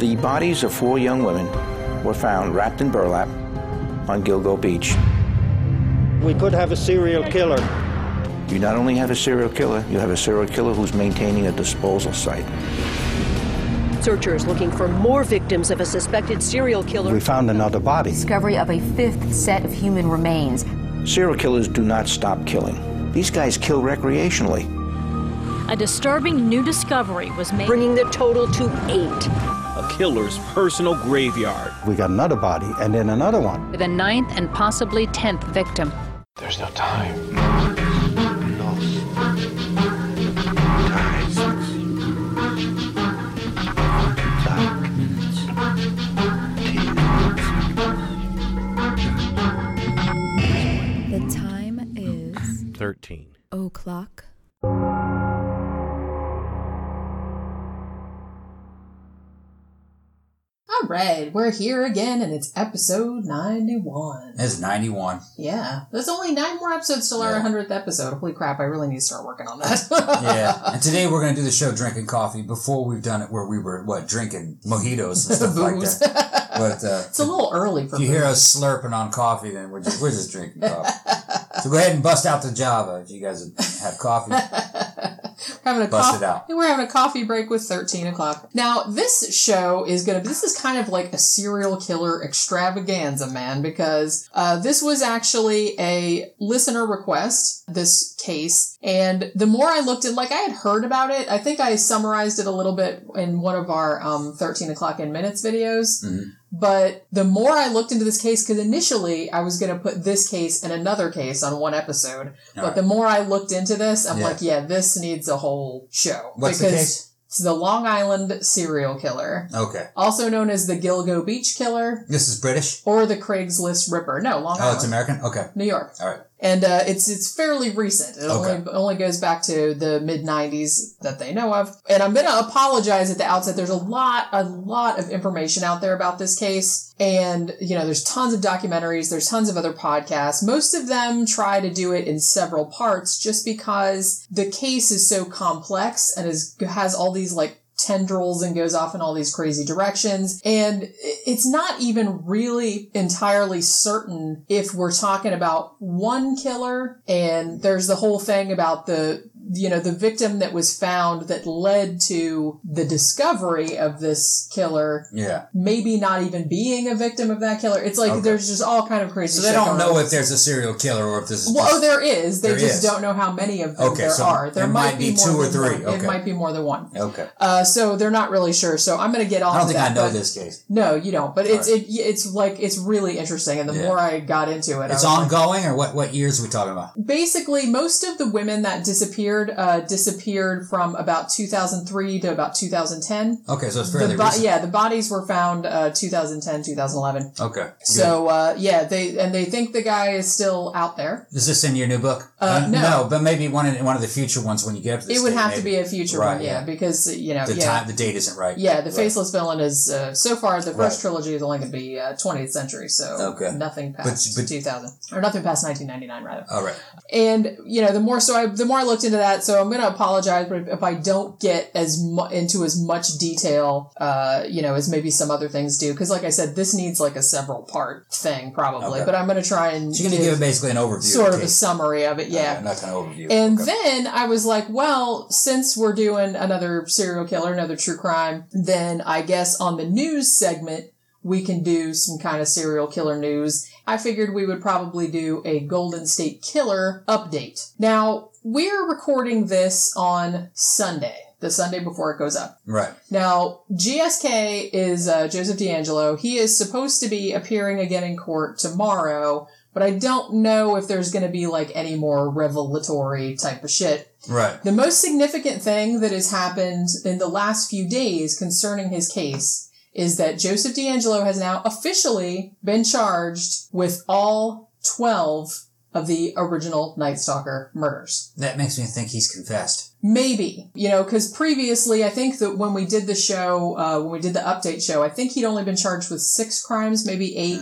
The bodies of 4 young women were found wrapped in burlap on Gilgo Beach. We could have a serial killer. You not only have a serial killer, you have a serial killer who's maintaining a disposal site. Searchers looking for more victims of a suspected serial killer. We found another body. Discovery of a 5th set of human remains. Serial killers do not stop killing. These guys kill recreationally. A disturbing new discovery was made, bringing the total to 8. A killer's personal graveyard. We got another body and then another one. with a 9th and possibly 10th victim. There's no time. The time is 13 o'clock. All right, we're here again, and it's episode 91. It's 91. Yeah, there's only 9 more episodes till our 100th episode. Holy crap, I really need to start working on that. Yeah, and today we're going to do the show drinking coffee. Before we've done it where we were, drinking mojitos and stuff like that. But it's a little early for If you hear us slurping on coffee, then we're just drinking coffee. So go ahead and bust out the Java if you guys have coffee. We're having a coffee break with 13 o'clock. Now, this show is this is kind of like a serial killer extravaganza, man, because this was actually a listener request, this case, and the more I looked at, I had heard about it. I think I summarized it a little bit in one of our 13 o'clock in minutes videos. Mm-hmm. But the more I looked into this case, because initially I was going to put this case and another case on one episode, but the more I looked into this, I'm this needs a whole show. What's the case? It's the Long Island serial killer. Okay. Also known as the Gilgo Beach killer. This is British? Or the Craigslist Ripper. No, Long Island. Oh, it's American? Okay. New York. All right. And it's fairly recent. It only goes back to the mid-90s that they know of. And I'm going to apologize at the outset. There's a lot of information out there about this case. And, there's tons of documentaries. There's tons of other podcasts. Most of them try to do it in several parts just because the case is so complex and has all these, tendrils and goes off in all these crazy directions. And it's not even really entirely certain if we're talking about one killer. And there's the whole thing about the victim that was found that led to the discovery of this killer. Yeah. Maybe not even being a victim of that killer. It's there's just all kind of crazy shit. So they don't know if there's a serial killer or if this is there is. They just don't know how many of them there are. There might be 2 or 3. Okay. It might be more than one. Okay. So they're not really sure. So I'm going to get off. I don't think I know this case. No, you don't. But it's really interesting. And the more I got into it, it's ongoing, or what years are we talking about? Basically, most of the women that disappeared from about 2003 to about 2010. Okay, so it's fairly recent. Yeah, the bodies were found 2010, 2011. Okay. So they think the guy is still out there. Is this in your new book? No, but maybe one of the future ones when you get up to this. It would have to be a future one, because the date isn't right. Yeah, the Faceless Villain is so far the first trilogy is only going to be 20th century, so nothing past 2000 or nothing past 1999 rather. All right. And the more I looked into that, so I'm going to apologize if I don't get into as much detail, as maybe some other things do, because like I said, this needs a several part thing probably, but I'm going to try and so you're going to give basically an overview, sort of a summary of it, not kind of overview. And then I was like, well, since we're doing another serial killer, another true crime, then I guess on the news segment we can do some kind of serial killer news. I figured we would probably do a Golden State Killer update. Now, we're recording this on Sunday, the Sunday before it goes up. Right. Now, GSK is Joseph D'Angelo. He is supposed to be appearing again in court tomorrow, but I don't know if there's going to be any more revelatory type of shit. Right. The most significant thing that has happened in the last few days concerning his case is that Joseph D'Angelo has now officially been charged with all 12 of the original Night Stalker murders. That makes me think he's confessed. Maybe, because previously, I think that when we did the show, when we did the update show, I think he'd only been charged with 6 crimes, maybe 8.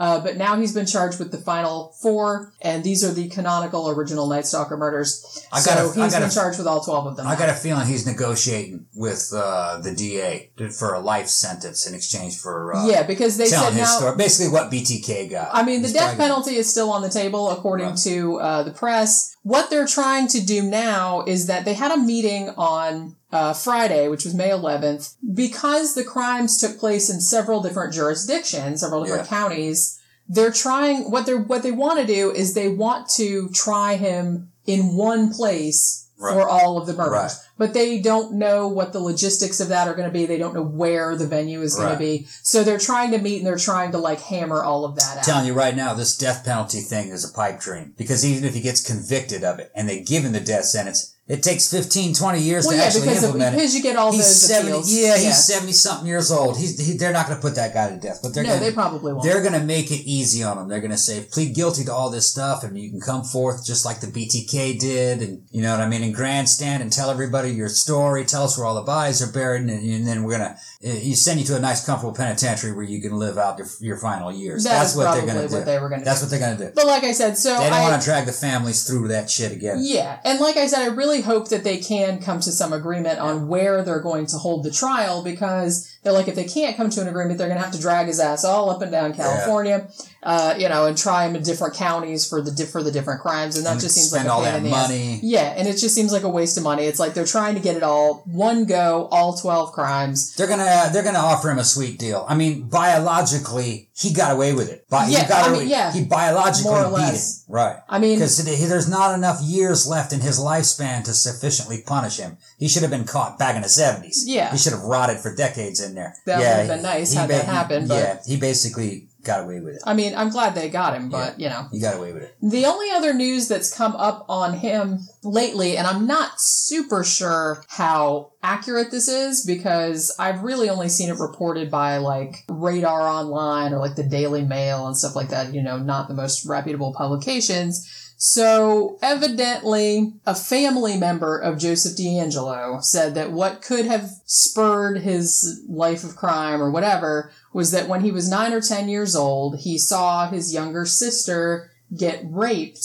But now he's been charged with the final 4, and these are the canonical original Night Stalker murders. He's been charged with all 12 of them. I got a feeling he's negotiating with the DA for a life sentence in exchange for because they telling said his now, story. Basically what BTK got. I mean, the death penalty is still on the table, according to the press. What they're trying to do now is that they had a meeting on Friday, which was May 11th, because the crimes took place in several different jurisdictions, several different counties. They're trying, what they want to do is they want to try him in one place for all of the murders. Right. But they don't know what the logistics of that are going to be. They don't know where the venue is going to be. So they're trying to meet and they're trying to hammer all of that out. I'm telling you right now, this death penalty thing is a pipe dream. Because even if he gets convicted of it and they give him the death sentence, it takes 15, 20 years to actually implement it. Because you get all those appeals. He's 70-something years old. They're not going to put that guy to death. But they probably won't. They're going to make it easy on him. They're going to say, plead guilty to all this stuff, and you can come forth just like the BTK did, and you know what I mean, and grandstand and tell everybody your story, tell us where all the bodies are buried, and then we're going to send you to a nice, comfortable penitentiary where you can live out your final years. That's what they're going to do. That's what they're going to do. But like I said, they don't want to drag the families through that shit again. Yeah, and like I said, I really hope that they can come to some agreement on where they're going to hold the trial, because they're like, if they can't come to an agreement, they're going to have to drag his ass all up and down California, and try him in different counties for the different crimes, and that just seems like a pain in the ass. Yeah, and it just seems like a waste of money. It's like they're trying to get it all one go, all 12 crimes. They're gonna offer him a sweet deal. I mean, biologically, he got away with it. He biologically beat it. Right. I mean, because there's not enough years left in his lifespan to sufficiently punish him. He should have been caught back in the 70s. Yeah. He should have rotted for decades in there. That would have been nice had that happened. But he basically got away with it. I mean, I'm glad they got him, but, He got away with it. The only other news that's come up on him lately, and I'm not super sure how accurate this is, because I've really only seen it reported by, Radar Online or, the Daily Mail and stuff like that, not the most reputable publications. So, evidently, a family member of Joseph DeAngelo said that what could have spurred his life of crime or whatever was that when he was 9 or 10 years old, he saw his younger sister get raped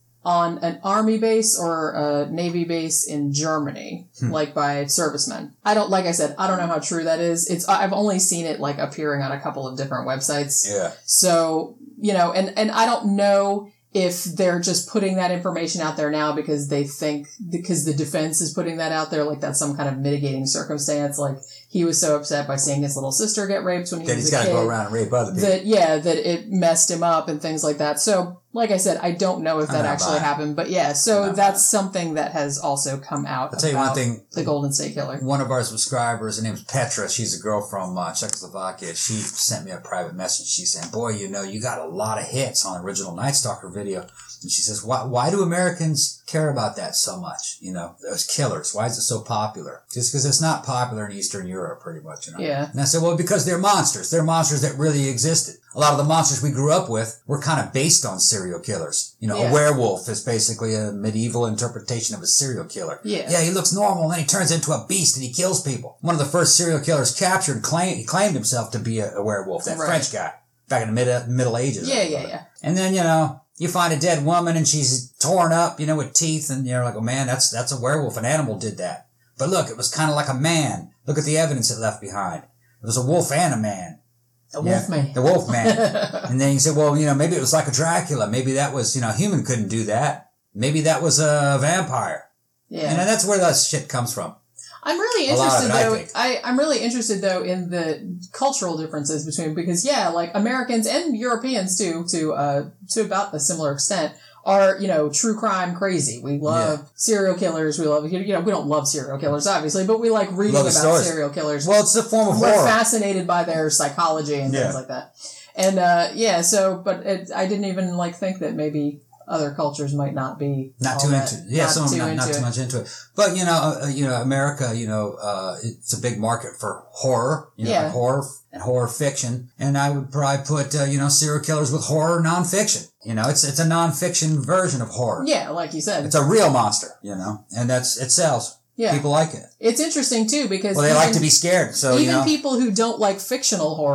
on an army base or a navy base in Germany, by servicemen. Like I said, I don't know how true that is. I've only seen it appearing on a couple of different websites. Yeah. So, and I don't know if they're just putting that information out there now because they think, because the defense is putting that out there, that's some kind of mitigating circumstance. He was so upset by seeing his little sister get raped when he was a kid. That he's got to go around and rape other people. That it messed him up and things like that. So, like I said, I don't know if that actually happened, but that's something that has also come out. I'll tell you one thing. The Golden State Killer. One of our subscribers, her name's Petra. She's a girl from Czechoslovakia. She sent me a private message. She's saying, boy, you got a lot of hits on original Night Stalker video. And she says, why do Americans care about that so much? Those killers. Why is it so popular? Just because it's not popular in Eastern Europe, pretty much. Yeah. And I said, well, because they're monsters. They're monsters that really existed. A lot of the monsters we grew up with were kind of based on serial killers. A werewolf is basically a medieval interpretation of a serial killer. Yeah. Yeah, he looks normal, and then he turns into a beast and he kills people. One of the first serial killers captured he claimed himself to be a werewolf, that French guy, back in the Middle Ages. Yeah. And then, you find a dead woman and she's torn up, with teeth, and you're like, oh man, that's a werewolf. An animal did that. But look, it was kind of like a man. Look at the evidence it left behind. It was a wolf and a man. The wolf man. The wolf man. And then you say, well, maybe it was like a Dracula. Maybe that was, human couldn't do that. Maybe that was a vampire. Yeah. And that's where that shit comes from. I'm really interested I'm really interested though in the cultural differences between, because Americans and Europeans too, to about a similar extent, are, true crime crazy. We love serial killers. We love, we don't love serial killers, obviously, but we like reading about serial killers. Well, it's a form of horror. We're fascinated by their psychology and things like that. And, I didn't even think that maybe other cultures might not be not too much into it. But America, it's a big market for horror, horror and horror fiction. And I would probably put serial killers with horror nonfiction. It's a nonfiction version of horror. Yeah, like you said. It's a real monster, and it sells. Yeah. People like it. It's interesting too because they like to be scared. So even people who don't like fictional horror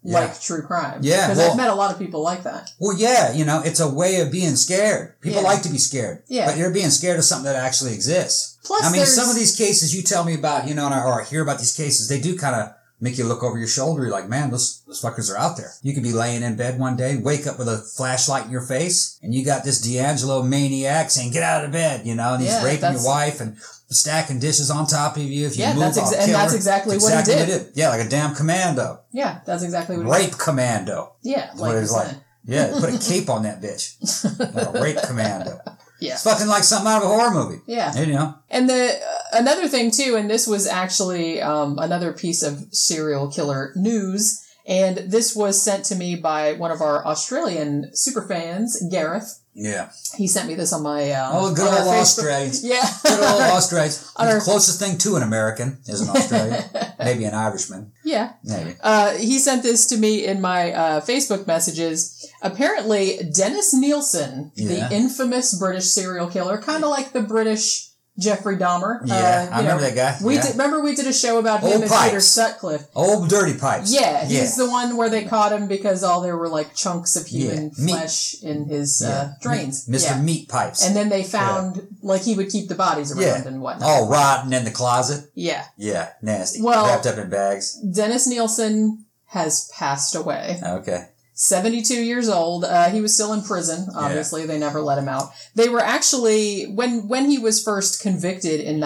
like true crime. Yeah. Because I've met a lot of people like that. Well, yeah, it's a way of being scared. People like to be scared. Yeah. But you're being scared of something that actually exists. Plus, I mean, some of these cases you tell me about, or I hear about these cases, they do kind of make you look over your shoulder. You're like, man, those fuckers are out there. You could be laying in bed one day, wake up with a flashlight in your face, and you got this D'Angelo maniac saying, get out of bed, and he's raping your wife and stacking dishes on top of you. If you move, and that's exactly what he did. Yeah, like a damn commando. Yeah, that's exactly what he did. Rape commando. Yeah, like what it's like. Yeah, put a cape on that bitch. Like a rape commando. Yeah. It's fucking like something out of a horror movie. Yeah. And another thing too, and this was actually another piece of serial killer news, and this was sent to me by one of our Australian superfans, Gareth. Yeah. He sent me this on my good old Australians. Yeah. Good old Australians. The closest thing to an American is an Australian. Maybe an Irishman. Yeah. Maybe. He sent this to me in my Facebook messages. Apparently, Dennis Nielsen, the infamous British serial killer, kind of like the British Jeffrey Dahmer. Yeah, I remember that guy. Remember we did a show about him and Peter Sutcliffe. Old dirty pipes. Yeah, he's the one where they caught him because there were like chunks of human flesh in his drains. Mr. Meat Pipes. And then they found, like, he would keep the bodies around and whatnot. All rotten in the closet. Yeah. Yeah, nasty. Well, wrapped up in bags. Dennis Nielsen has passed away. Okay. 72 years old. He was still in prison. Obviously, they never let him out. They were actually, when he was first convicted in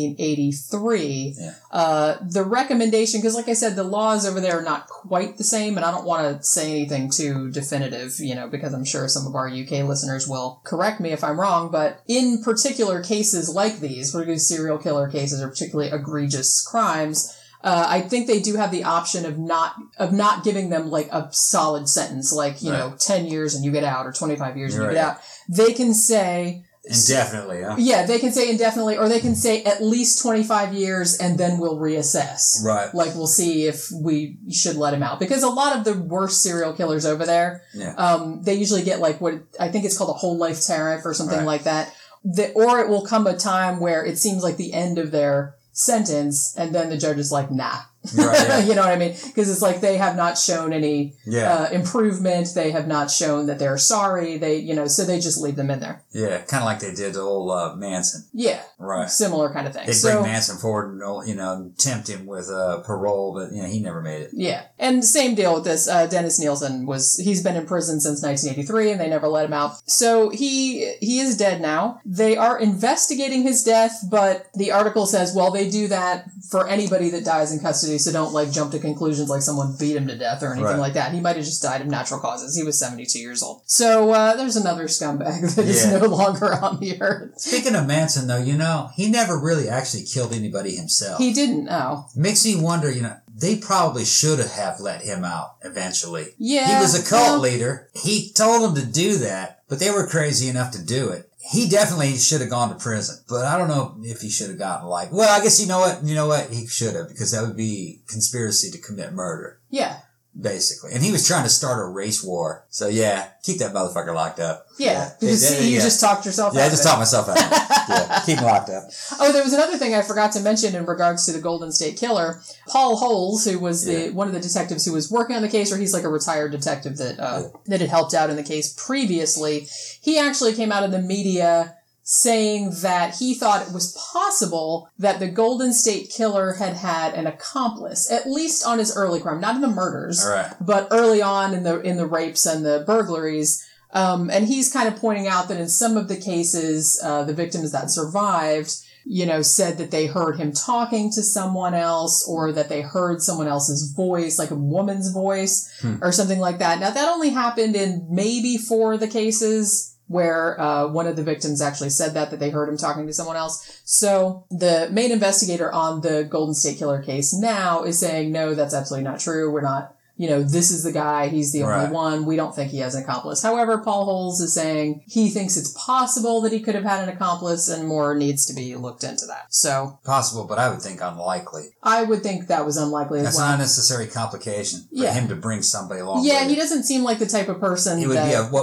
1983, the recommendation, because like I said, the laws over there are not quite the same, and I don't want to say anything too definitive, because I'm sure some of our UK listeners will correct me if I'm wrong, but in particular cases like these, particularly serial killer cases or particularly egregious crimes, I think they do have the option of not giving them like a solid sentence, like, 10 years and you get out, or 25 years and you get out. They can say indefinitely, huh? Yeah, they can say indefinitely, or they can say at least 25 years and then we'll reassess. Right. Like, we'll see if we should let him out. Because a lot of the worst serial killers over there, they usually get like what I think it's called a whole life tariff or something like that. Or it will come a time where it seems like the end of their sentence, and then the judge is like, nah. Right, you know what I mean? Because it's like they have not shown any improvement. They have not shown that they're sorry. So they just leave them in there. Yeah, kind of like they did to old Manson. Yeah. Right. Similar kind of thing. They bring Manson forward and, tempt him with parole, but, he never made it. Yeah. And same deal with this. Dennis Nielsen he's been in prison since 1983 and they never let him out. So he is dead now. They are investigating his death, but the article says, well, they do that for anybody that dies in custody. So don't jump to conclusions like someone beat him to death or anything like that. He might have just died of natural causes. He was 72 years old. So there's another scumbag that is no longer on the earth. Speaking of Manson, though, he never really actually killed anybody himself. He didn't, no. Makes me wonder, they probably should have let him out eventually. Yeah. He was a cult leader. He told them to do that, but they were crazy enough to do it. He definitely should have gone to prison, but I don't know if he should have gotten life. Well, I guess you know what? He should have, because that would be conspiracy to commit murder. Yeah. Basically. And he was trying to start a race war. So yeah, keep that motherfucker locked up. Yeah. Because you just talked yourself out of it. Yeah, I just talked myself out of it. Yeah, keep him locked up. Oh, there was another thing I forgot to mention in regards to the Golden State Killer. Paul Holes, who was one of the detectives who was working on the case, or he's like a retired detective that had helped out in the case previously, he actually came out in the media saying that he thought it was possible that the Golden State Killer had an accomplice, at least on his early crime, not in the murders, but early on in the rapes and the burglaries. And he's kind of pointing out that in some of the cases, the victims that survived, said that they heard him talking to someone else, or that they heard someone else's voice, like a woman's voice, or something like that. Now, that only happened in maybe 4 of the cases where one of the victims actually said that they heard him talking to someone else. So the main investigator on the Golden State Killer case now is saying, no, that's absolutely not true. We're not, this is the guy. He's the only one. We don't think he has an accomplice. However, Paul Holes is saying he thinks it's possible that he could have had an accomplice, and more needs to be looked into that. So possible, but I would think unlikely. I would think that was unlikely That's as well. That's an unnecessary complication for him to bring somebody along. Yeah, he doesn't seem like the type of person. He would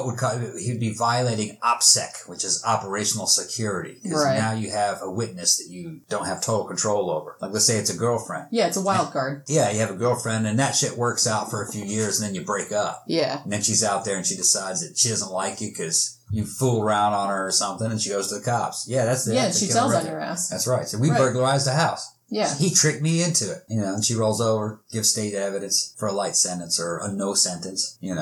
be he'd be violating OPSEC, which is operational security. Because now you have a witness that you don't have total control over. Like, let's say it's a girlfriend. Yeah, it's a wild card. Yeah, you have a girlfriend, and that shit works out out for a few years and then you break up. Yeah. And then she's out there and she decides that she doesn't like you because you fool around on her or something, and she goes to the cops. Yeah, that's the she tells on your ass. That's right. So we burglarized the house. Yeah. He tricked me into it, and she rolls over, gives state evidence for a light sentence or a no sentence, he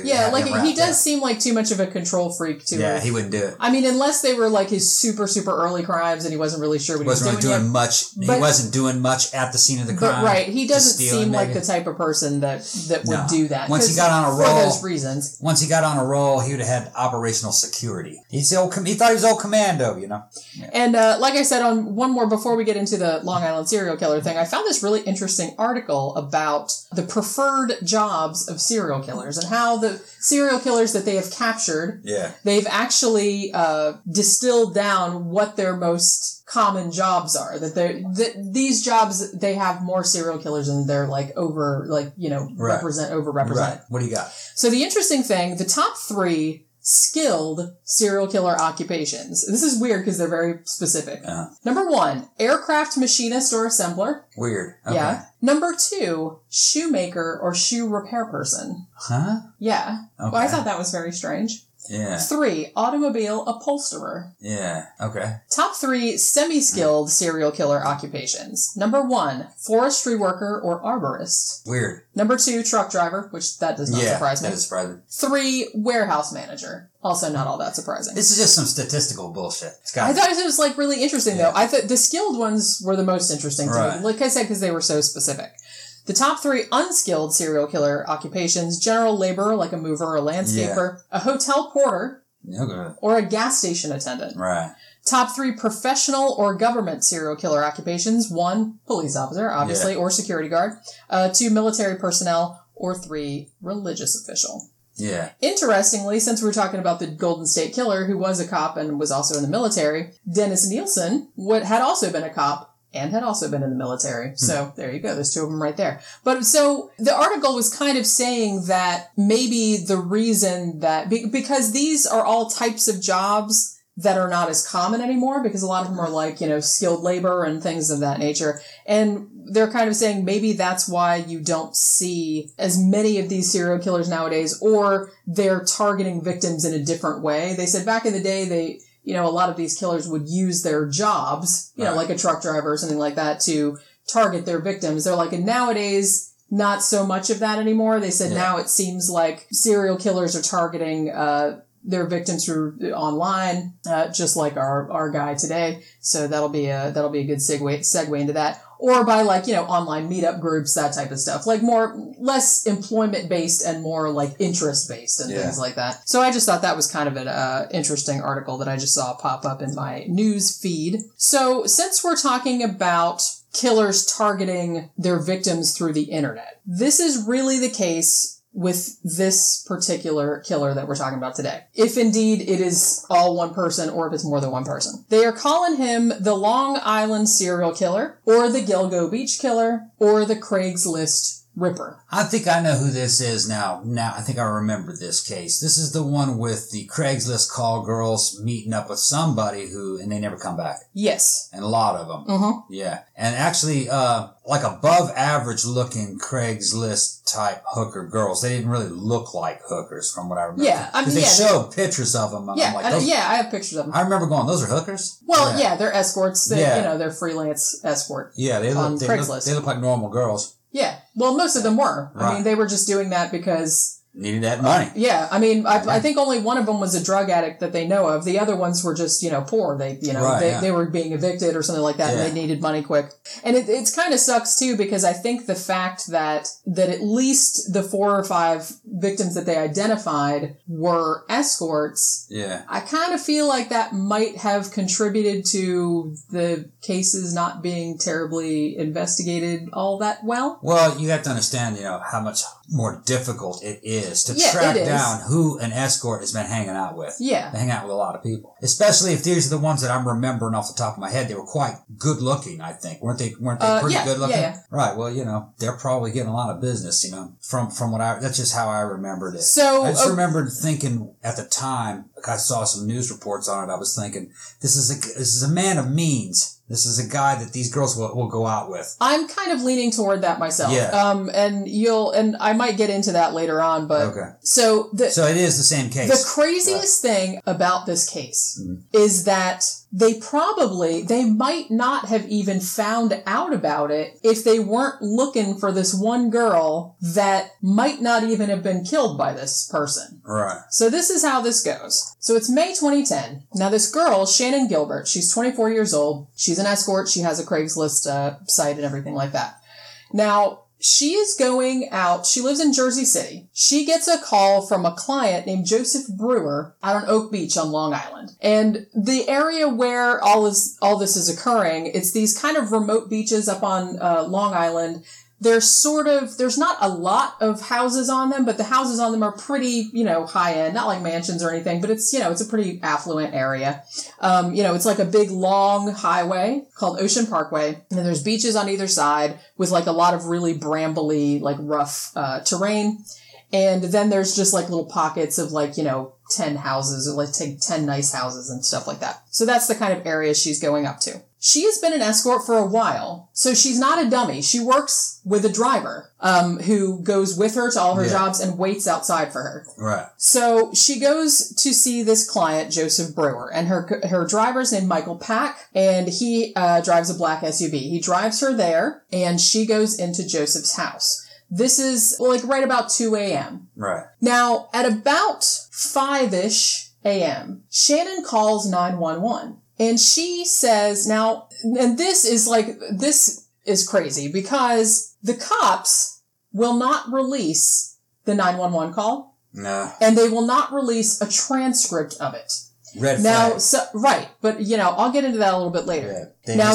does seem like too much of a control freak to her. Yeah, he wouldn't do it. I mean, unless they were like his super, super early crimes and he wasn't really sure what he was doing. He wasn't doing much at the scene of the crime. But right, he doesn't seem like the type of person that would do that. Once he got on a roll, for those reasons. Once he got on a roll, he would have had operational security. He thought he was old commando, Yeah. And like I said, on one more before we get into the Long Island serial killer thing, I found this really interesting article about the preferred jobs of serial killers and how the serial killers that they have captured, they've actually distilled down what their most common jobs are. That these jobs, they have more serial killers and they're overrepresented. Right. What do you got? So the interesting thing, the top 3 skilled serial killer occupations. This is weird because they're very specific. Number 1, aircraft machinist or assembler. Weird. Okay. Yeah. Number 2, shoemaker or shoe repair person. Huh? Yeah. Okay. Well, I thought that was very strange. Yeah. 3, automobile upholsterer. Yeah. Okay. Top 3 semi-skilled serial killer occupations. Number 1, forestry worker or arborist. Weird. Number 2, truck driver, which that does not surprise me. That is surprising. 3, warehouse manager. Also not all that surprising. This is just some statistical bullshit. I thought it was like really interesting though. I thought the skilled ones were the most interesting to me. Like I said, because they were so specific. The top 3 unskilled serial killer occupations: general laborer, like a mover or a landscaper, a hotel porter, or a gas station attendant. Right. Top 3 professional or government serial killer occupations: 1, police officer, obviously, or security guard, 2, military personnel, or 3, religious official. Yeah. Interestingly, since we're talking about the Golden State Killer, who was a cop and was also in the military, Dennis Nielsen had also been a cop and had also been in the military. So there you go. There's 2 of them right there. But so the article was kind of saying that maybe the reason that, because these are all types of jobs that are not as common anymore, because a lot of them are like, skilled labor and things of that nature. And they're kind of saying maybe that's why you don't see as many of these serial killers nowadays, or they're targeting victims in a different way. They said back in the day, a lot of these killers would use their jobs, like a truck driver or something like that, to target their victims. They're like, and nowadays, not so much of that anymore. They said now it seems like serial killers are targeting their victims through online, just like our guy today. So that'll be a good segue into that. Or by online meetup groups, that type of stuff. Like less employment based and more like interest based and things like that. So I just thought that was kind of an interesting article that I just saw pop up in my news feed. So since we're talking about killers targeting their victims through the internet, this is really the case with this particular killer that we're talking about today. If indeed it is all one person or if it's more than one person. They are calling him the Long Island serial killer, or the Gilgo Beach killer, or the Craigslist Ripper. I think I know who this is now. I think I remember this case. This is the one with the Craigslist call girls meeting up with somebody and they never come back. Yes. And a lot of them. Mm-hmm. Yeah. And actually, like above average looking Craigslist type hooker girls. They didn't really look like hookers from what I remember. Yeah. I mean, they showed pictures of them. Yeah. I have pictures of them. I remember going, those are hookers? Well, yeah, they're escorts. They're freelance escort. Yeah. They look like normal girls. Yeah. Well, most of them were. Right. I mean, they were just doing that because... needed that money. Yeah. I mean, I think only one of them was a drug addict that they know of. The other ones were just, poor. They were being evicted or something like that, and they needed money quick. And it's kind of sucks, too, because I think the fact that at least the 4 or 5 victims that they identified were escorts, I kind of feel like that might have contributed to the cases not being terribly investigated all that well. Well, you have to understand, how much more difficult it is to track down who an escort has been hanging out with. Yeah. They hang out with a lot of people. Especially if these are the ones that I'm remembering off the top of my head. They were quite good looking, I think. Weren't they pretty good looking? Yeah. Right. Well, they're probably getting a lot of business, from what that's just how I remembered it. So I just remembered thinking at the time, I saw some news reports on it, I was thinking, this is a man of means. This is a guy that these girls will go out with. I'm kind of leaning toward that myself. Yeah. And I might get into that later on, but okay. So it is the same case. The craziest thing about this case is that they might not have even found out about it if they weren't looking for this one girl that might not even have been killed by this person. Right. So this is how this goes. So it's May 2010. Now this girl, Shannon Gilbert, she's 24 years old. She's an escort. She has a Craigslist site and everything like that. Now, she is going out. She lives in Jersey City. She gets a call from a client named Joseph Brewer out on Oak Beach on Long Island. And the area where all this is occurring, it's these kind of remote beaches up on Long Island. There's not a lot of houses on them, but the houses on them are pretty, high end, not like mansions or anything, but it's, it's a pretty affluent area. It's like a big long highway called Ocean Parkway. And then there's beaches on either side with like a lot of really brambly, like rough, terrain. And then there's just like little pockets of like, 10 houses or like take 10 nice houses and stuff like that. So that's the kind of area she's going up to. She has been an escort for a while, so she's not a dummy. She works with a driver who goes with her to all her jobs and waits outside for her. Right. So she goes to see this client, Joseph Brewer, and her driver's named Michael Pack, and he drives a black SUV. He drives her there, and she goes into Joseph's house. This is like right about 2 a.m. Right. Now, at about 5-ish a.m., Shannon calls 911. And she says, now, and this is crazy because the cops will not release the 911 call. No. And they will not release a transcript of it. Red flag. Now, right. But, I'll get into that a little bit later. Yeah,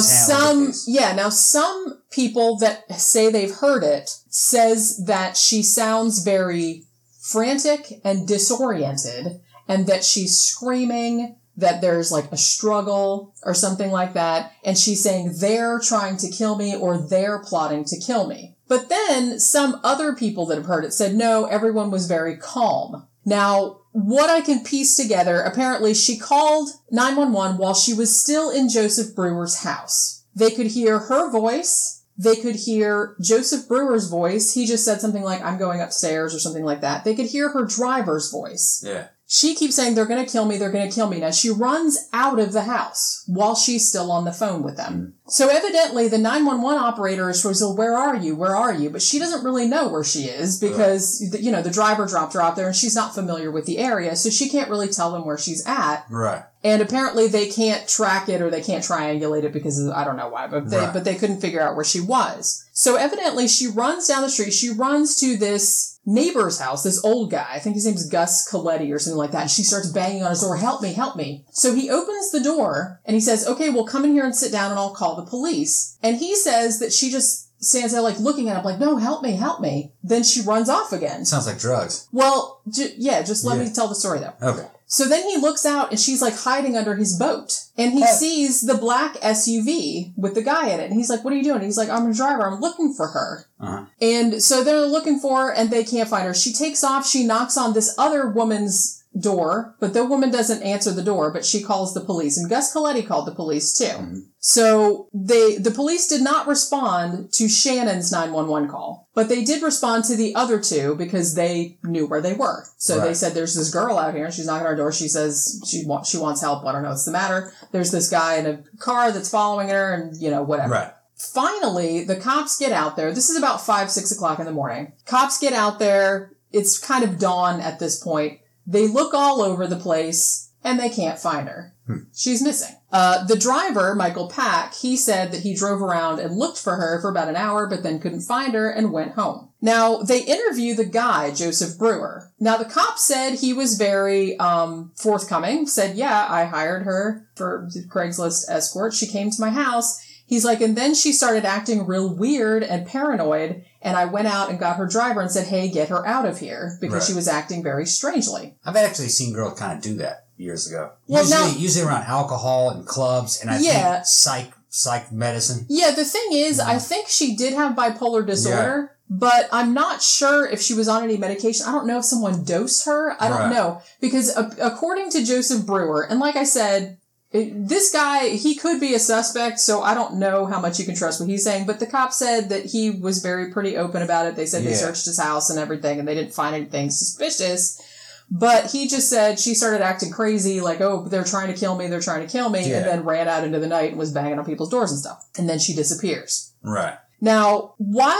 some people that say they've heard it says that she sounds very frantic and disoriented and that she's screaming, that there's like a struggle or something like that. And she's saying they're trying to kill me or they're plotting to kill me. But then some other people that have heard it said, no, everyone was very calm. Now, what I can piece together, apparently she called 911 while she was still in Joseph Brewer's house. They could hear her voice. They could hear Joseph Brewer's voice. He just said something like, I'm going upstairs or something like that. They could hear her driver's voice. Yeah. She keeps saying, they're going to kill me, they're going to kill me. Now, she runs out of the house while she's still on the phone with them. So evidently, the 911 operator is supposed to say, where are you? Where are you? But she doesn't really know where she is because, the driver dropped her out there and she's not familiar with the area. So she can't really tell them where she's at. Right. And apparently they can't track it or they can't triangulate it because I don't know why, but they couldn't figure out where she was. So evidently she runs down the street. She runs to this neighbor's house, this old guy. I think his name's Gus Coletti or something like that. And she starts banging on his door. Help me, help me. So he opens the door and he says, okay, well, come in here and sit down and I'll call the police. And he says that she just stands there like looking at him like, no, help me, help me. Then she runs off again. Sounds like drugs. Well, just let me tell the story though. Okay. So then he looks out and she's like hiding under his boat and he sees the black SUV with the guy in it. And he's like, what are you doing? And he's like, I'm a driver. I'm looking for her. Uh-huh. And so they're looking for her and they can't find her. She takes off. She knocks on this other woman's door, but the woman doesn't answer the door, but she calls the police. And Gus Coletti called the police too. Mm-hmm. So the police did not respond to Shannon's 911 call, but they did respond to the other two because they knew where they were. So They said, there's this girl out here and she's knocking on our door. She says she wants help. I don't know what's the matter. There's this guy in a car that's following her and, whatever. Right. Finally, the cops get out there. This is about 5-6 o'clock in the morning. Cops get out there. It's kind of dawn at this point. They look all over the place and they can't find her. She's missing. The driver, Michael Pack, he said that he drove around and looked for her for about an hour, but then couldn't find her and went home. Now, they interview the guy, Joseph Brewer. Now, the cop said he was very forthcoming, said, yeah, I hired her for Craigslist escort. She came to my house. He's like, and then she started acting real weird and paranoid, and I went out and got her driver and said, hey, get her out of here, because she was acting very strangely. I've actually seen girls kind of do that years ago. Well, usually around alcohol and clubs, and I think psych medicine. Yeah, the thing is, I think she did have bipolar disorder, but I'm not sure if she was on any medication. I don't know if someone dosed her. I don't know. Because according to Joseph Brewer, and like I said, this guy, he could be a suspect, so I don't know how much you can trust what he's saying, but the cop said that he was pretty open about it. They said they searched his house and everything, and they didn't find anything suspicious. But he just said she started acting crazy, like, oh, they're trying to kill me, and then ran out into the night and was banging on people's doors and stuff. And then she disappears. Right. Now,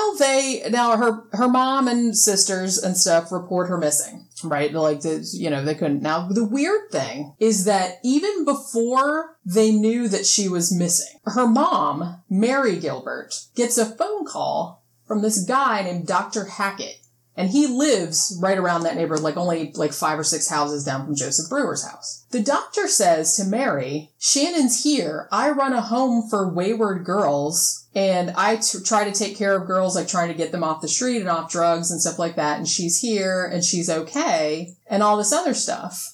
her mom and sisters and stuff report her missing, right? Like, they couldn't. Now, the weird thing is that even before they knew that she was missing, her mom, Mary Gilbert, gets a phone call from this guy named Dr. Hackett. And he lives right around that neighborhood, only 5 or 6 houses down from Joseph Brewer's house. The doctor says to Mary, Shannon's here. I run a home for wayward girls, and I try to take care of girls, trying to get them off the street and off drugs and stuff like that. And she's here, and she's okay, and all this other stuff.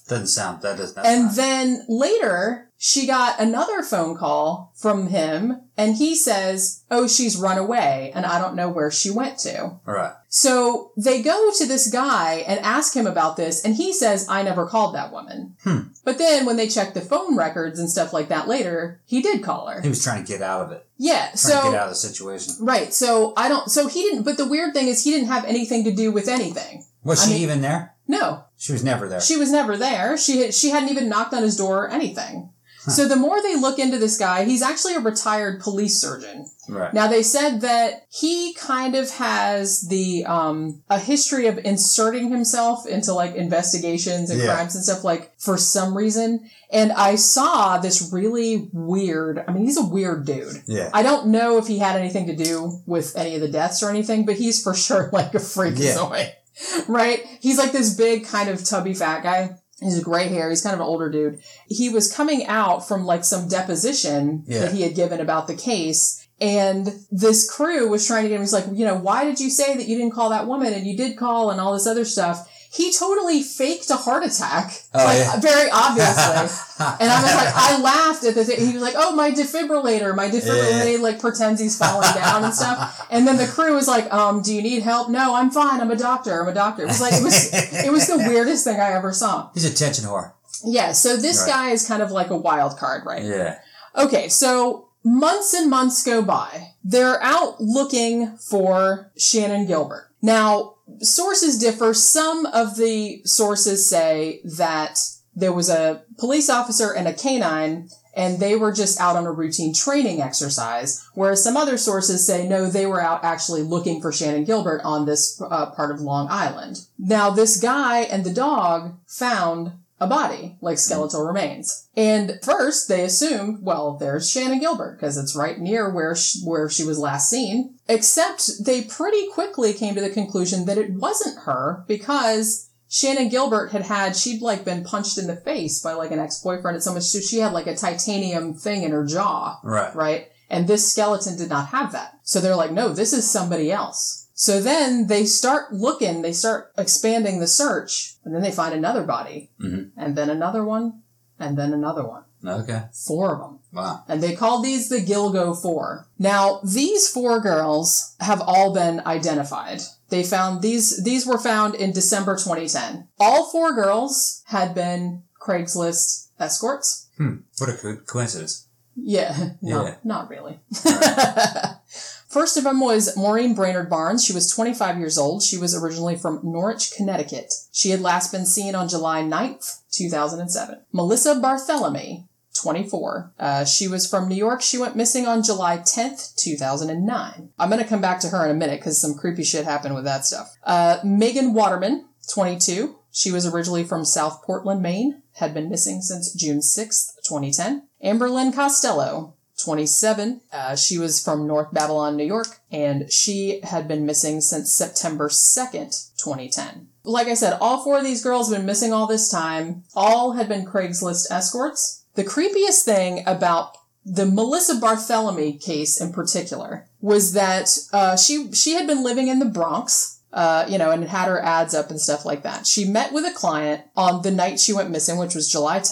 Then later, she got another phone call from him, and he says, oh, she's run away, and I don't know where she went to. All right. So they go to this guy and ask him about this, and he says, I never called that woman. But then when they check the phone records and stuff like that later, he did call her. He was trying to get out of it. Yeah. Trying to get out of the situation. Right. So he didn't, but the weird thing is he didn't have anything to do with anything. Was she even there? No. She was never there. She was never there. She hadn't even knocked on his door or anything. So the more they look into this guy, he's actually a retired police surgeon. Right. Now, they said that he kind of has a history of inserting himself into investigations and crimes and stuff for some reason. And I saw this really weird, he's a weird dude. Yeah. I don't know if he had anything to do with any of the deaths or anything, but he's for sure a freakazoid. Right? He's this big kind of tubby fat guy. He's gray hair. He's kind of an older dude. He was coming out from some deposition that he had given about the case. And this crew was trying to get him. He's like, why did you say that you didn't call that woman and you did call and all this other stuff? He totally faked a heart attack. Very obviously. And I was I laughed at the thing. He was like, oh, my defibrillator. Pretends he's falling down and stuff. And then the crew was like, do you need help? No, I'm fine. I'm a doctor. It was it was the weirdest thing I ever saw. He's a attention whore. Yeah. So this guy is kind of like a wild card, right? Yeah. Okay. So months and months go by. They're out looking for Shannon Gilbert. Now, sources differ. Some of the sources say that there was a police officer and a canine, and they were just out on a routine training exercise, whereas some other sources say, no, they were out actually looking for Shannon Gilbert on this part of Long Island. Now, this guy and the dog found a body, skeletal remains. And first, they assumed, well, there's Shannon Gilbert, because it's right near where she was last seen. Except they pretty quickly came to the conclusion that it wasn't her, because Shannon Gilbert she'd been punched in the face by an ex-boyfriend and so much, so she had a titanium thing in her jaw. Right. Right? And this skeleton did not have that. So they're like, no, this is somebody else. So then they start looking, they start expanding the search, and then they find another body, and then another one, and then another one. Okay. 4 of them. Wow. And they called these the Gilgo 4. Now, these 4 girls have all been identified. They found these were found in December 2010. All 4 girls had been Craigslist escorts. What a coincidence. Yeah. Not really. Right. First of them was Maureen Brainerd Barnes. She was 25 years old. She was originally from Norwich, Connecticut. She had last been seen on July 9th, 2007. Melissa Barthélemy, 24. She was from New York. She went missing on July 10th, 2009. I'm going to come back to her in a minute because some creepy shit happened with that stuff. Megan Waterman, 22. She was originally from South Portland, Maine. Had been missing since June 6th, 2010. Amberlynn Costello, 27. She was from North Babylon, New York, and she had been missing since September 2nd, 2010. Like I said, all 4 of these girls have been missing all this time. All had been Craigslist escorts. The creepiest thing about the Melissa Barthélemy case in particular was that she had been living in the Bronx, and had her ads up and stuff like that. She met with a client on the night she went missing, which was July 10th.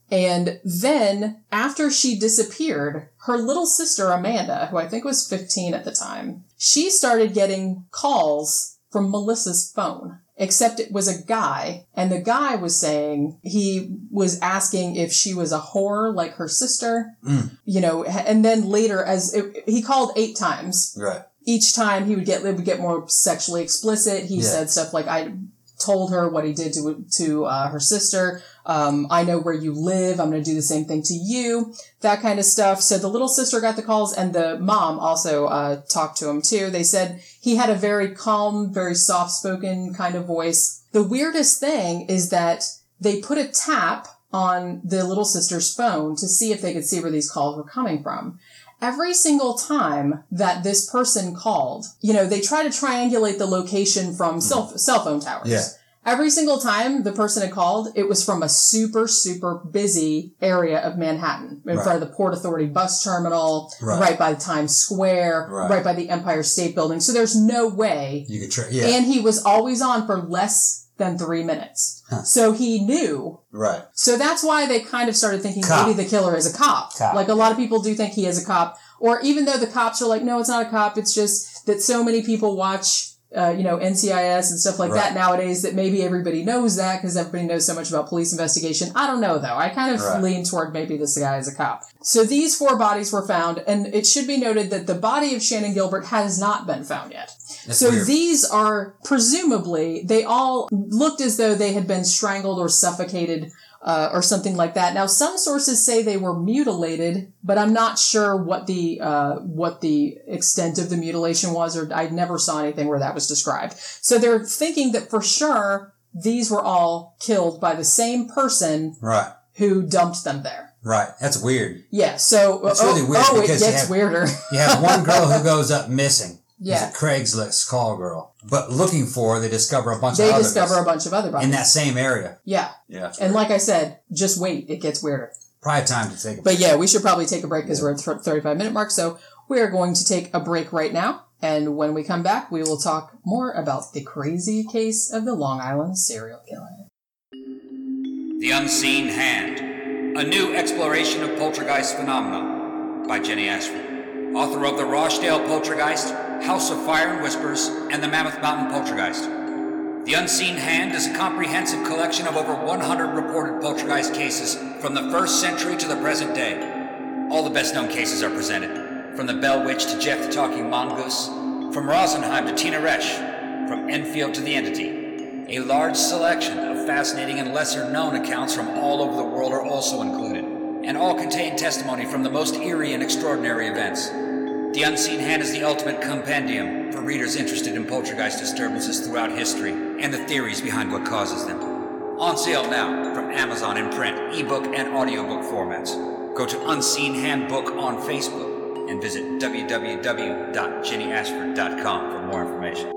And then, after she disappeared, her little sister, Amanda, who I think was 15 at the time, she started getting calls from Melissa's phone. Except it was a guy, and the guy was saying he was asking if she was a whore like her sister, you know, and then later he called 8 times. Right. Each time it would get more sexually explicit. He said stuff like, I told her what he did to her sister. I know where you live. I'm going to do the same thing to you. That kind of stuff. So the little sister got the calls, and the mom also talked to him too. They said he had a very calm, very soft-spoken kind of voice. The weirdest thing is that they put a tap on the little sister's phone to see if they could see where these calls were coming from. Every single time that this person called, you know, they try to triangulate the location from cell phone towers. Yeah. Every single time the person had called, it was from a super, super busy area of Manhattan, in front of the Port Authority bus terminal, right by the Times Square, right by the Empire State Building. So there's no way. You could try, And he was always on for less than 3 minutes. Huh. So he knew. Right. So that's why they kind of started thinking maybe the killer is a cop. Like a lot of people do think he is a cop. Or even though the cops are like, no, it's not a cop. It's just that so many people watch, you know, NCIS and stuff like that nowadays that maybe everybody knows that because everybody knows so much about police investigation. I don't know, though. I kind of lean toward maybe this guy is a cop. So these 4 bodies were found, and it should be noted that the body of Shannan Gilbert has not been found yet. That's so weird. These are presumably, they all looked as though they had been strangled or suffocated or something like that. Now, some sources say they were mutilated, but I'm not sure what the extent of the mutilation was, or I never saw anything where that was described. So they're thinking that for sure these were all killed by the same person who dumped them there. Right. That's weird. Yeah. So it's really weird because it gets weirder. You have one girl who goes up missing. Yeah. It's a Craigslist call girl. But looking for, they discover a bunch of other bodies. In that same area. Yeah. Yeah. And like I said, just wait. It gets weirder. Probably time to take a break. But yeah, we should probably take a break because we're at the 35-minute mark. So we're going to take a break right now. And when we come back, we will talk more about the crazy case of the Long Island serial killer. The Unseen Hand, a new exploration of poltergeist phenomena by Jenny Ashford, author of The Rochdale Poltergeist, House of Fire and Whispers, and the Mammoth Mountain Poltergeist. The Unseen Hand is a comprehensive collection of over 100 reported poltergeist cases from the 1st century to the present day. All the best-known cases are presented, from the Bell Witch to Jeff the Talking Mongoose, from Rosenheim to Tina Resch, from Enfield to The Entity. A large selection of fascinating and lesser-known accounts from all over the world are also included, and all contain testimony from the most eerie and extraordinary events. The Unseen Hand is the ultimate compendium for readers interested in poltergeist disturbances throughout history and the theories behind what causes them. On sale now from Amazon in print, ebook, and audiobook formats. Go to Unseen Handbook on Facebook and visit www.jennyashford.com for more information.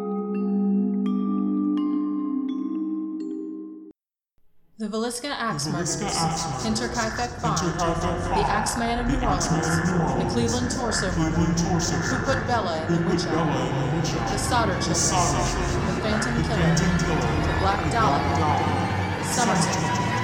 The Villisca Axe Murders, Hinterkaifeck Farm, The Axeman of New Orleans, The Cleveland Torso Murder, Who Put Bella in the Witch Hour, The Stoddard Children, The Phantom Killer, The Black Dahlia, Somerton.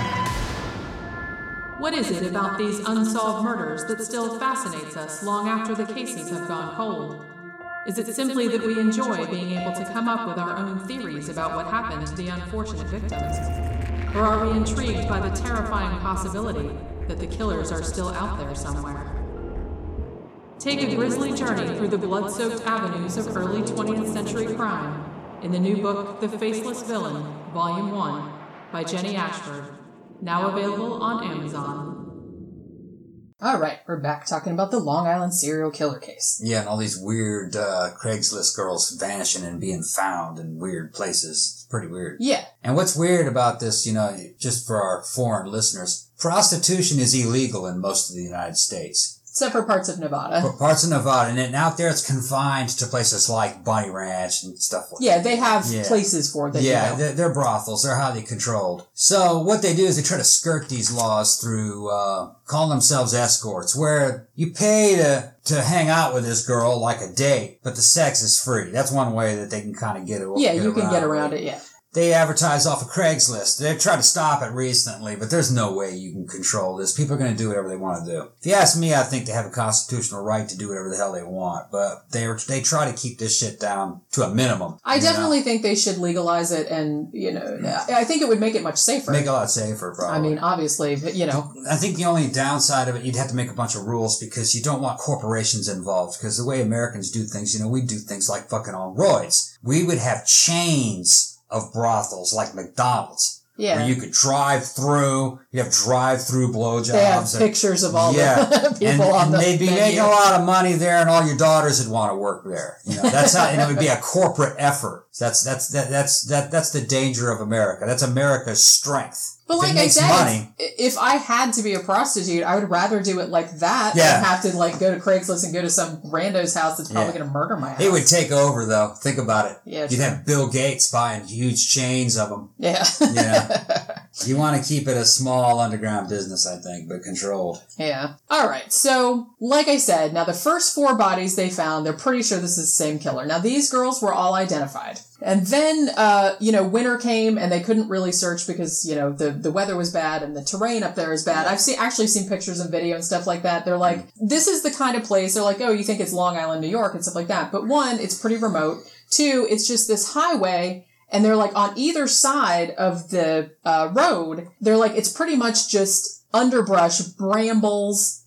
What is it about these unsolved murders that still fascinates us long after the cases have gone cold? Is it simply that we enjoy being able to come up with our own theories about what happened to the unfortunate victims? Or are we intrigued by the terrifying possibility that the killers are still out there somewhere? Take a grisly journey through the blood-soaked avenues of early 20th century crime in the new book, The Faceless Villain, Volume 1, by Jenny Ashford, now available on Amazon. All right, we're back talking about the Long Island serial killer case. Yeah, and all these weird Craigslist girls vanishing and being found in weird places. It's pretty weird. Yeah. And what's weird about this, you know, just for our foreign listeners, prostitution is illegal in most of the United States. Except for parts of Nevada. For parts of Nevada. And then out there it's confined to places like Bunny Ranch and stuff like that. Yeah, they have places for it. Yeah, they're brothels. They're highly controlled. So what they do is they try to skirt these laws through calling themselves escorts, where you pay to hang out with this girl like a date, but the sex is free. That's one way that they can kind of get it. Yeah, you can get around it, yeah. They advertise off of Craigslist. They've tried to stop it recently, but there's no way you can control this. People are going to do whatever they want to do. If you ask me, I think they have a constitutional right to do whatever the hell they want, but they try to keep this shit down to a minimum. I definitely think they should legalize it, and, I think it would make it much safer. Make it a lot safer, probably. I mean, obviously, but, I think the only downside of it, you'd have to make a bunch of rules because you don't want corporations involved, because the way Americans do things, we do things like fucking on roids. We would have chains of brothels like McDonald's. Yeah. Where you could drive through, you have drive-through blowjobs. They have pictures of all the people on the they'd be menu. making a lot of money there, and all your daughters would want to work there. That's how, it would be a corporate effort. That's the danger of America. That's America's strength. But like I said, if I had to be a prostitute, I would rather do it like that than have to go to Craigslist and go to some rando's house that's probably going to murder my house. It would take over, though. Think about it. Yeah, You'd have Bill Gates buying huge chains of them. Yeah. You want to keep it a small underground business, I think, but controlled. Yeah. All right. So, like I said, now the first 4 bodies they found, they're pretty sure this is the same killer. Now, these girls were all identified. And then, winter came and they couldn't really search because, the weather was bad and the terrain up there is bad. I've actually seen pictures and video and stuff like that. They're like, this is the kind of place. They're like, oh, you think it's Long Island, New York and stuff like that. But 1, it's pretty remote. 2, it's just this highway. And they're like on either side of the road, they're like, it's pretty much just underbrush, brambles,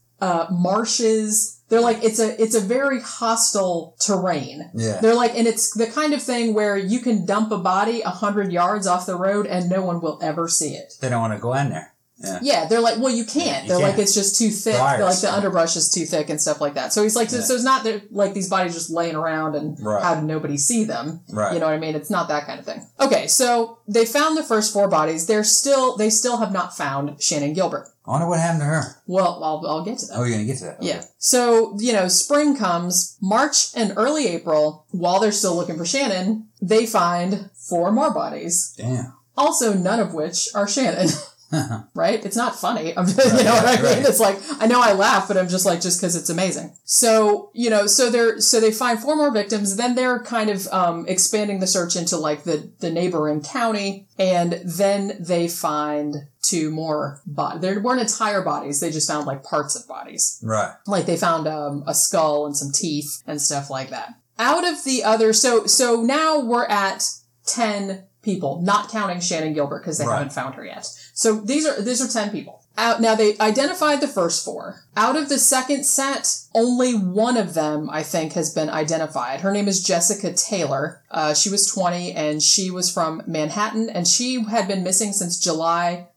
marshes. They're like, it's a very hostile terrain. Yeah. They're like, and it's the kind of thing where you can dump a body 100 yards off the road and no one will ever see it. They don't want to go in there. Yeah, they're like, well, you can't. They're like, it's just too thick. They're like, the underbrush is too thick and stuff like that. So he's like, so it's not like these bodies just laying around and how did nobody see them? Right. You know what I mean? It's not that kind of thing. Okay, so they found the first 4 bodies. They still have not found Shannan Gilbert. I wonder what happened to her. Well, I'll get to that. Oh, you're going to get to that? Okay. Yeah. So, spring comes, March and early April, while they're still looking for Shannan, they find 4 more bodies. Damn. Also, none of which are Shannan. Right? It's not funny. You know what I mean? It's like, I know I laugh, but I'm just like, just because it's amazing. So, so they find 4 more victims. Then they're kind of expanding the search into like the neighboring county. And then they find 2 more bodies. There weren't entire bodies. They just found like parts of bodies. Right. Like they found a skull and some teeth and stuff like that. Out of the other, so now we're at 10 people, not counting Shannan Gilbert because they haven't found her yet. So these are 10 people. Now they identified the first 4. Out of the second set, only 1 of them, I think, has been identified. Her name is Jessica Taylor. She was 20 and she was from Manhattan and she had been missing since July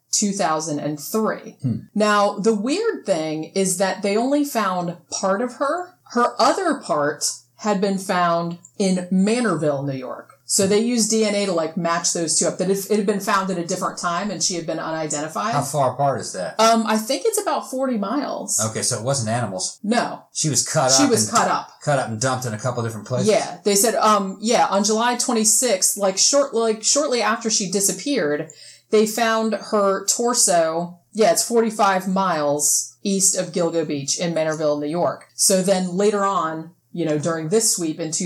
2003. Now, the weird thing is that they only found part of her. Her other part had been found in Manorville, New York. So they used DNA to like match those 2 up. That it had been found at a different time and she had been unidentified. How far apart is that? I think it's about 40 miles. Okay, so it wasn't animals. No. She was cut up. She was cut up. Cut up and dumped in a couple different places. Yeah. They said, on July 26th, shortly after she disappeared, they found her torso. Yeah, it's 45 miles east of Gilgo Beach in Manorville, New York. So then later on, during this sweep in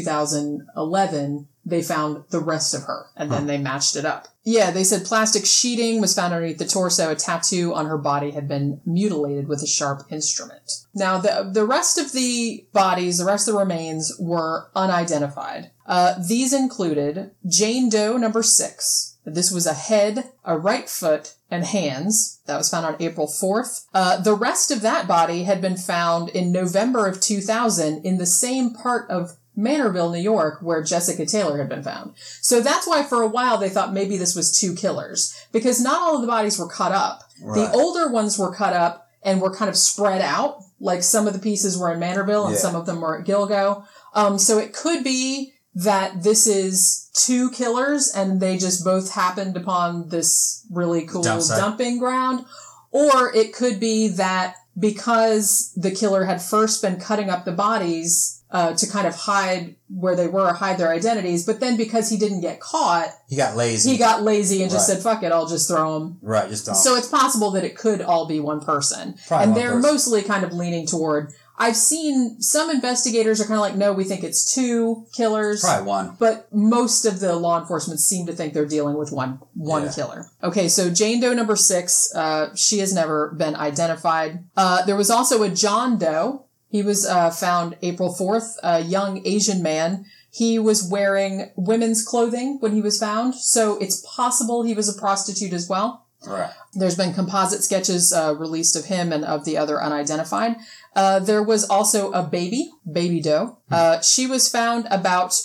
2011, they found the rest of her, and then they matched it up. Yeah, they said plastic sheeting was found underneath the torso. A tattoo on her body had been mutilated with a sharp instrument. Now, the rest of the bodies, the rest of the remains, were unidentified. These included Jane Doe number 6. This was a head, a right foot, and hands. That was found on April 4th. The rest of that body had been found in November of 2000 in the same part of Manorville, New York, where Jessica Taylor had been found. So that's why for a while they thought maybe this was 2 killers, because not all of the bodies were cut up. Right. The older ones were cut up and were kind of spread out. Like some of the pieces were in Manorville and some of them were at Gilgo. So it could be that this is 2 killers and they just both happened upon this really cool dumping ground. Or it could be that because the killer had first been cutting up the bodies to kind of hide where they were, hide their identities, but then because he didn't get caught, he got lazy and just said, fuck it, I'll just throw them. Right, just don't. So it's possible that it could all be one person. Probably and they're mostly kind of leaning toward I've seen some investigators are kind of like, no, we think it's 2 killers. Probably 1. But most of the law enforcement seem to think they're dealing with one killer. Okay, so Jane Doe number 6, she has never been identified. There was also a John Doe. He was found April 4th, a young Asian man. He was wearing women's clothing when he was found, so it's possible he was a prostitute as well. Right. There's been composite sketches released of him and of the other unidentified. There was also a baby Doe. She was found about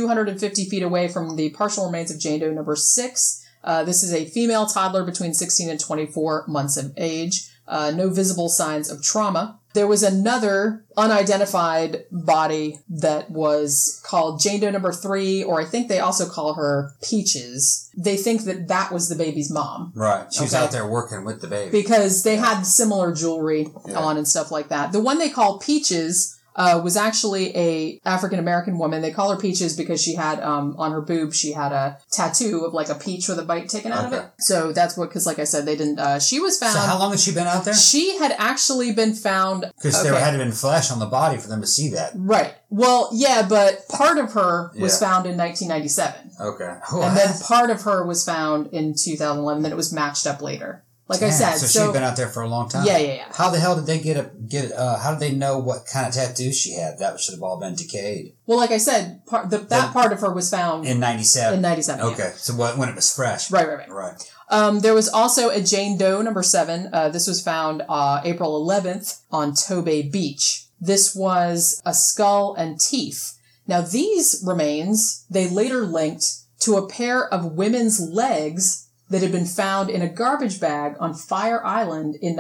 250 feet away from the partial remains of Jane Doe number 6. This is a female toddler between 16 and 24 months of age. No visible signs of trauma. There was another unidentified body that was called Jane Doe number 3, or I think they also call her Peaches. They think that was the baby's mom. Right. She was out there working with the baby. Because they had similar jewelry on and stuff like that. The one they call Peaches was actually a African-American woman. They call her Peaches because she had, on her boob, she had a tattoo of like a peach with a bite taken out of it. So that's what, because like I said, they didn't, she was found. So how long had she been out there? She had actually been found. Because there had been flesh on the body for them to see that. Right. Well, yeah, but part of her was found in 1997. Okay. And then part of her was found in 2011, then it was matched up later. Like I said, so she'd been out there for a long time. Yeah. How the hell did they how did they know what kind of tattoos she had? That should have all been decayed. Well, like I said, that part of her was found in 97. In 97. Okay, so when it was fresh. Right. There was also a Jane Doe number 7. This was found April 11th on Tobay Beach. This was a skull and teeth. Now, these remains they later linked to a pair of women's legs that had been found in a garbage bag on Fire Island in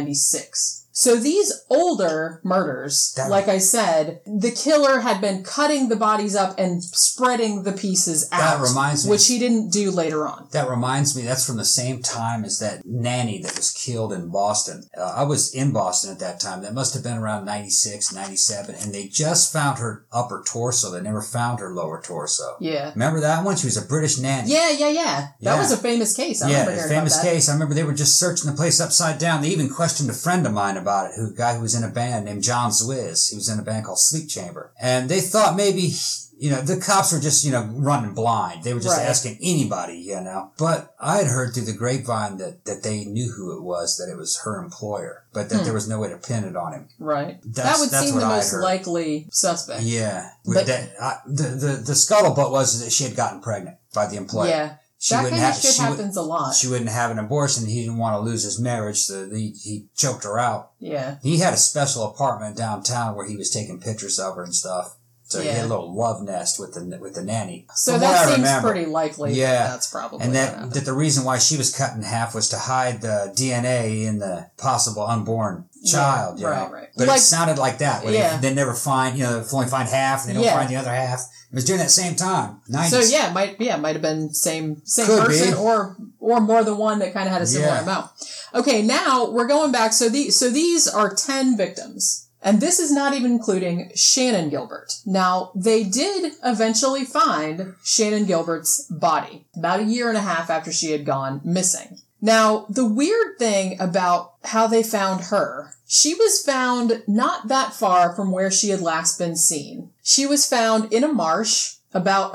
1996. So these older murders, like I said, the killer had been cutting the bodies up and spreading the pieces out. That reminds me. Which he didn't do later on. That reminds me, that's from the same time as that nanny that was killed in Boston. I was in Boston at that time. That must have been around 96, 97. And they just found her upper torso. They never found her lower torso. Yeah. Remember that one? She was a British nanny. Yeah. That was a famous case. I remember hearing famous about that. case. I remember they were just searching the place upside down. They even questioned a friend of mine about it, a guy who was in a band named John Zwiz. He was in a band called Sleep Chamber. And they thought maybe, the cops were just, running blind. They were just asking anybody, But I had heard through the grapevine that they knew who it was, that it was her employer, but that there was no way to pin it on him. Right. That would seem the most likely suspect. Yeah. But the scuttlebutt was that she had gotten pregnant by the employer. Yeah. That kind of shit happens a lot. She wouldn't have an abortion. He didn't want to lose his marriage, so he choked her out. Yeah. He had a special apartment downtown where he was taking pictures of her and stuff. So he had a little love nest with the nanny. So that seems pretty likely. Yeah. That's probably and that the reason why she was cut in half was to hide the DNA in the possible unborn child. Right. But it sounded like that. They never find, they only find half and they don't find the other half. It was during that same time, 90s. So it might have been same person or more than one that kind of had a similar amount. Okay, now we're going back. So these are 10 victims, and this is not even including Shannan Gilbert. Now they did eventually find Shannan Gilbert's body about a year and a half after she had gone missing. Now, the weird thing about how they found her, she was found not that far from where she had last been seen. She was found in a marsh about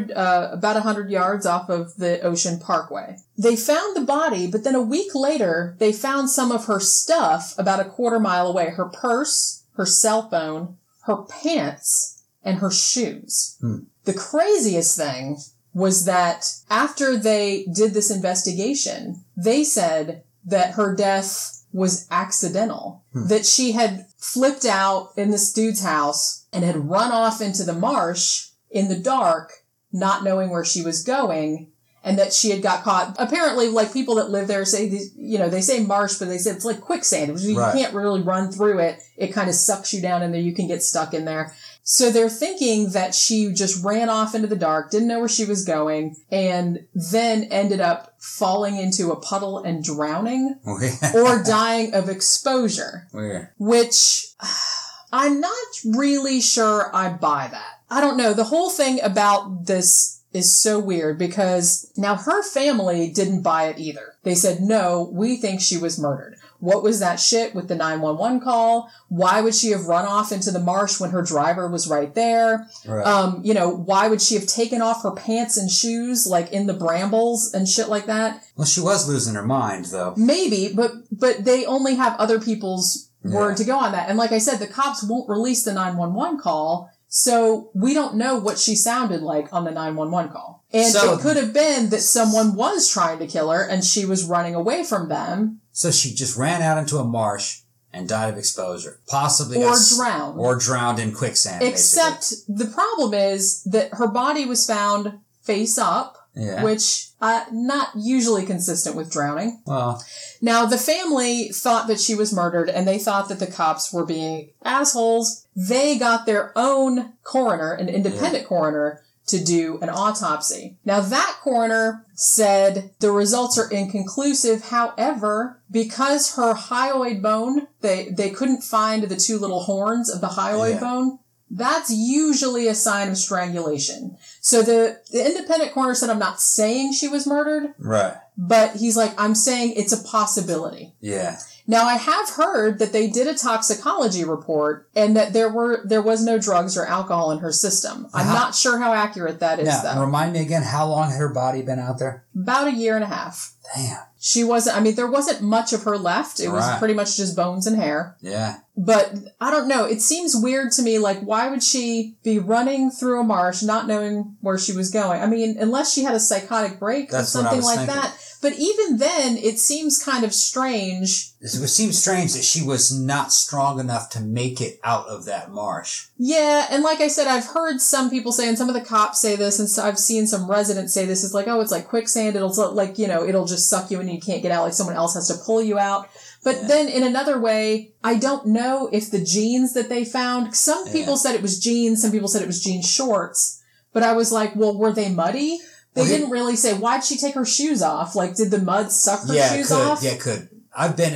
100 yards off of the Ocean Parkway. They found the body, but then a week later, they found some of her stuff about a quarter mile away. Her purse, her cell phone, her pants, and her shoes. The craziest thing was that after they did this investigation, they said that her death was accidental. That she had flipped out in this dude's house and had run off into the marsh in the dark, not knowing where she was going, and that she had got caught. Apparently, like, people that live there say, they say marsh, but they say it's like quicksand. You can't really run through it. It kind of sucks you down in there. You can get stuck in there. So they're thinking that she just ran off into the dark, didn't know where she was going, and then ended up falling into a puddle and drowning or dying of exposure. Which I'm not really sure I buy that. I don't know. The whole thing about this is so weird because now her family didn't buy it either. They said, no, we think she was murdered. What was that shit with the 911 call? Why would she have run off into the marsh when her driver was right there? Right. Why would she have taken off her pants and shoes like in the brambles and shit like that? Well, she was losing her mind, though. Maybe, but they only have other people's word to go on that. And like I said, the cops won't release the 911 call, so we don't know what she sounded like on the 911 call. And it could have been that someone was trying to kill her and she was running away from them. So she just ran out into a marsh and died of exposure. Possibly drowned. Or drowned in quicksand, Except basically. the problem is that her body was found face up, which not usually consistent with drowning. Well, now the family thought that she was murdered and they thought that the cops were being assholes. They got their own coroner, an independent coroner, to do an autopsy. Now that coroner said the results are inconclusive. However, because her hyoid bone, they couldn't find the two little horns of the hyoid bone, that's usually a sign of strangulation. So the independent coroner said, I'm not saying she was murdered. Right. But he's like, I'm saying it's a possibility. Yeah. Now, I have heard that they did a toxicology report and that there was no drugs or alcohol in her system. I'm not sure how accurate that is, though. Remind me again, how long had her body been out there? About 1.5 years. Damn. She wasn't, there wasn't much of her left. It was pretty much just bones and hair. Yeah. But I don't know. It seems weird to me. Like, why would she be running through a marsh, not knowing where she was going? I mean, unless she had a psychotic break or something like that. But even then, it seems kind of strange. It seems strange that she was not strong enough to make it out of that marsh. Yeah, and like I said, I've heard some people say, and some of the cops say this, and so I've seen some residents say this, is like, oh, it's like quicksand, it'll like, it'll just suck you in and you can't get out, like someone else has to pull you out. But then in another way, I don't know if the jeans that they found, some people said it was jeans, some people said it was jean shorts, but I was like, well, were they muddy? They didn't really say, why'd she take her shoes off? Like, did the mud suck her shoes off? Yeah, it could. I've been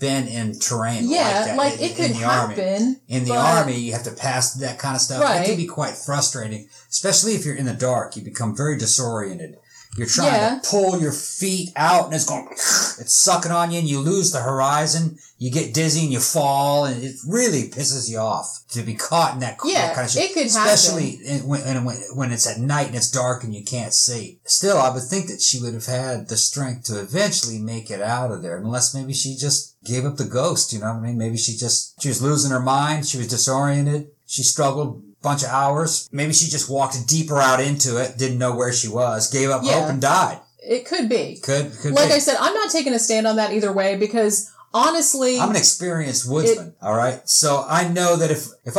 in terrain like that. Like it could happen. In the army, you have to pass that kind of stuff. Right. It can be quite frustrating, especially if you're in the dark. You become very disoriented. You're trying to pull your feet out and it's sucking on you and you lose the horizon. You get dizzy and you fall and it really pisses you off to be caught in that kind of shit. It could especially when it's at night and it's dark and you can't see. Still, I would think that she would have had the strength to eventually make it out of there, unless maybe she just gave up the ghost, you know what I mean? Maybe she was losing her mind. She was disoriented. She struggled bunch of hours. Maybe she just walked deeper out into it, didn't know where she was, gave up hope and died. It could be. Could like be. I said, I'm not taking a stand on that either way because honestly, I'm an experienced woodsman. All right. So I know that if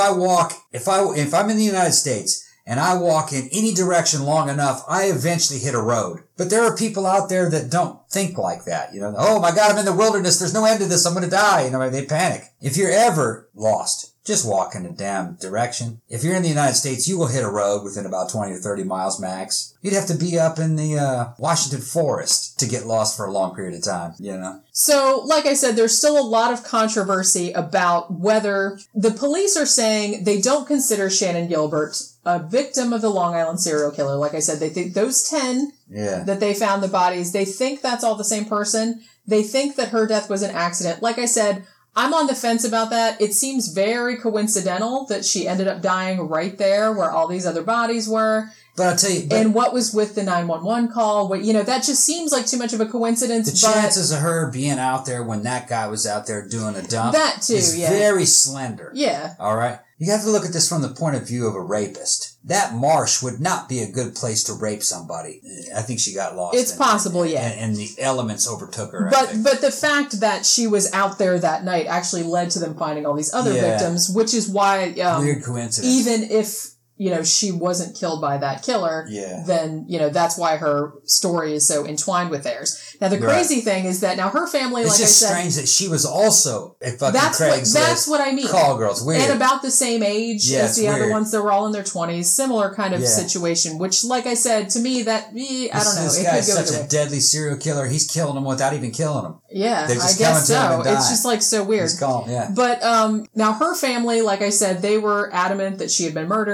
I'm in the United States and I walk in any direction long enough, I eventually hit a road. But there are people out there that don't think like that. Oh my God, I'm in the wilderness. There's no end to this. I'm going to die. They panic. If you're ever lost, just walk in a damn direction. If you're in the United States, you will hit a road within about 20 to 30 miles max. You'd have to be up in the Washington forest to get lost for a long period of time, So, like I said, there's still a lot of controversy about whether the police are saying they don't consider Shannan Gilbert a victim of the Long Island serial killer. Like I said, they think those 10 that they found the bodies, they think that's all the same person. They think that her death was an accident. Like I said, I'm on the fence about that. It seems very coincidental that she ended up dying right there where all these other bodies were. But I'll tell you... and what was with the 911 call, that just seems like too much of a coincidence. The chances of her being out there when that guy was out there doing a dump that too, is very slender. Yeah. All right? You have to look at this from the point of view of a rapist. That marsh would not be a good place to rape somebody. I think she got lost. It's possible, and the elements overtook her. But the fact that she was out there that night actually led to them finding all these other victims, which is why... weird coincidence. Even if... she wasn't killed by that killer, then, that's why her story is so entwined with theirs. Now, the crazy thing is that now her family, it's like I said... It's just strange that she was also a fucking Craigslist that's what I mean. Call girls. Weird. And about the same age as the other ones that were all in their 20s. Similar kind of situation, which, like I said, to me, I don't know. This guy's such a deadly serial killer. He's killing them without even killing them. Yeah, I guess so. It's just like so weird. He's calm, But now her family, like I said, they were adamant that she had been murdered.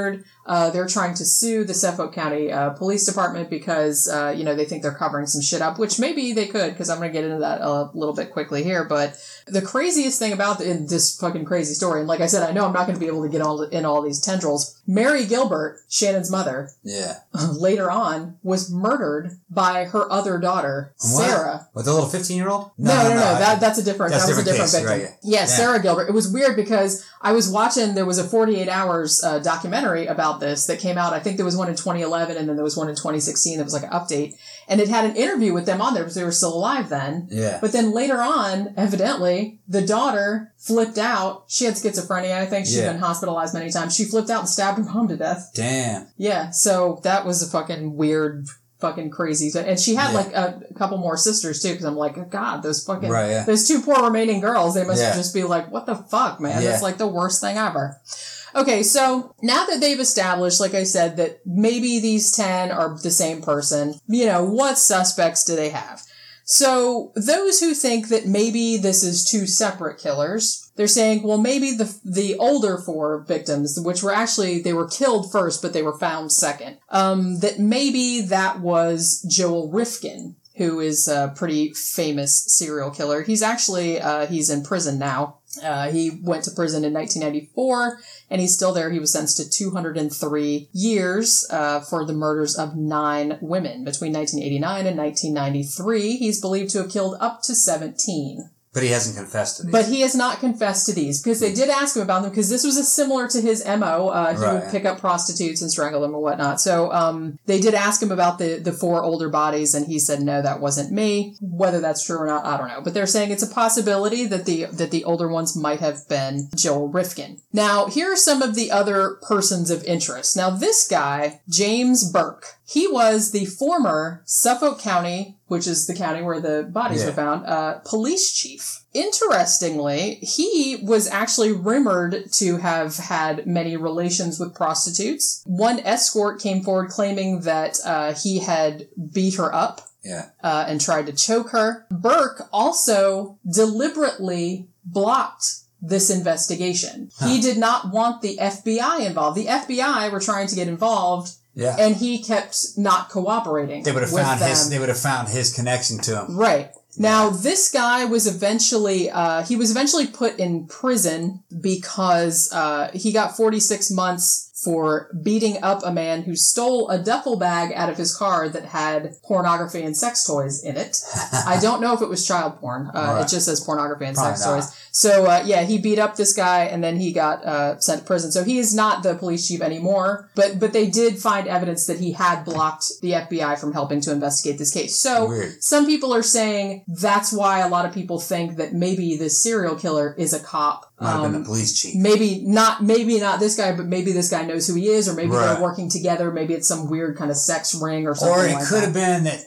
They're trying to sue the Suffolk County Police Department because, they think they're covering some shit up, which maybe they could, because I'm going to get into that a little bit quickly here. But the craziest thing about in this fucking crazy story, and like I said, I know I'm not going to be able to get in all these tendrils. Mary Gilbert, Shannon's mother, later on was murdered by her other daughter, Sarah. With the little 15-year-old? No. That's a different. That was a different victim. Right. Yeah, Sarah Gilbert. It was weird because I was watching. There was a 48 Hours documentary about this that came out. I think there was one in 2011, and then there was one in 2016 that was like an update, and it had an interview with them on there because they were still alive then. Yeah. But then later on, evidently, the daughter flipped out. She had schizophrenia. I think she'd been hospitalized many times. She flipped out and stabbed her mom to death. Damn. Yeah. So that was a fucking weird. Fucking crazy. And she had like a couple more sisters too, because I'm like, oh, God, those fucking, those two poor remaining girls, they must just be like, what the fuck, man? That's like the worst thing ever. Okay, so now that they've established, like I said, that maybe these 10 are the same person, what suspects do they have? So those who think that maybe this is two separate killers, they're saying, well, maybe the older 4 victims, which were actually, they were killed first, but they were found second, that maybe that was Joel Rifkin, who is a pretty famous serial killer. He's actually, he's in prison now. He went to prison in 1994, and he's still there. He was sentenced to 203 years for the murders of 9 women. Between 1989 and 1993, he's believed to have killed up to 17. But he hasn't confessed to these. But he has not confessed to these, because they did ask him about them, because this was similar to his MO. He would pick up prostitutes and strangle them or whatnot. So they did ask him about the 4 older bodies, and he said, no, that wasn't me. Whether that's true or not, I don't know. But they're saying it's a possibility that the older ones might have been Joel Rifkin. Now, here are some of the other persons of interest. Now, this guy, James Burke, he was the former Suffolk County, which is the county where the bodies were found, police chief. Interestingly, he was actually rumored to have had many relations with prostitutes. One escort came forward claiming that he had beat her up and tried to choke her. Burke also deliberately blocked this investigation. He did not want the FBI involved. The FBI were trying to get involved. Yeah. And he kept not cooperating. They would have found they would have found his connection to him. Right. Now, this guy was eventually put in prison because he got 46 months for beating up a man who stole a duffel bag out of his car that had pornography and sex toys in it. I don't know if it was child porn. It just says pornography and sex toys. So, he beat up this guy, and then he got sent to prison. So he is not the police chief anymore, but they did find evidence that he had blocked the FBI from helping to investigate this case. So some people are saying that's why a lot of people think that maybe this serial killer is a cop. Might have been the police chief. Maybe not this guy, but maybe this guy knows who he is, or maybe they're working together. Maybe it's some weird kind of sex ring or something. Or it could have been that,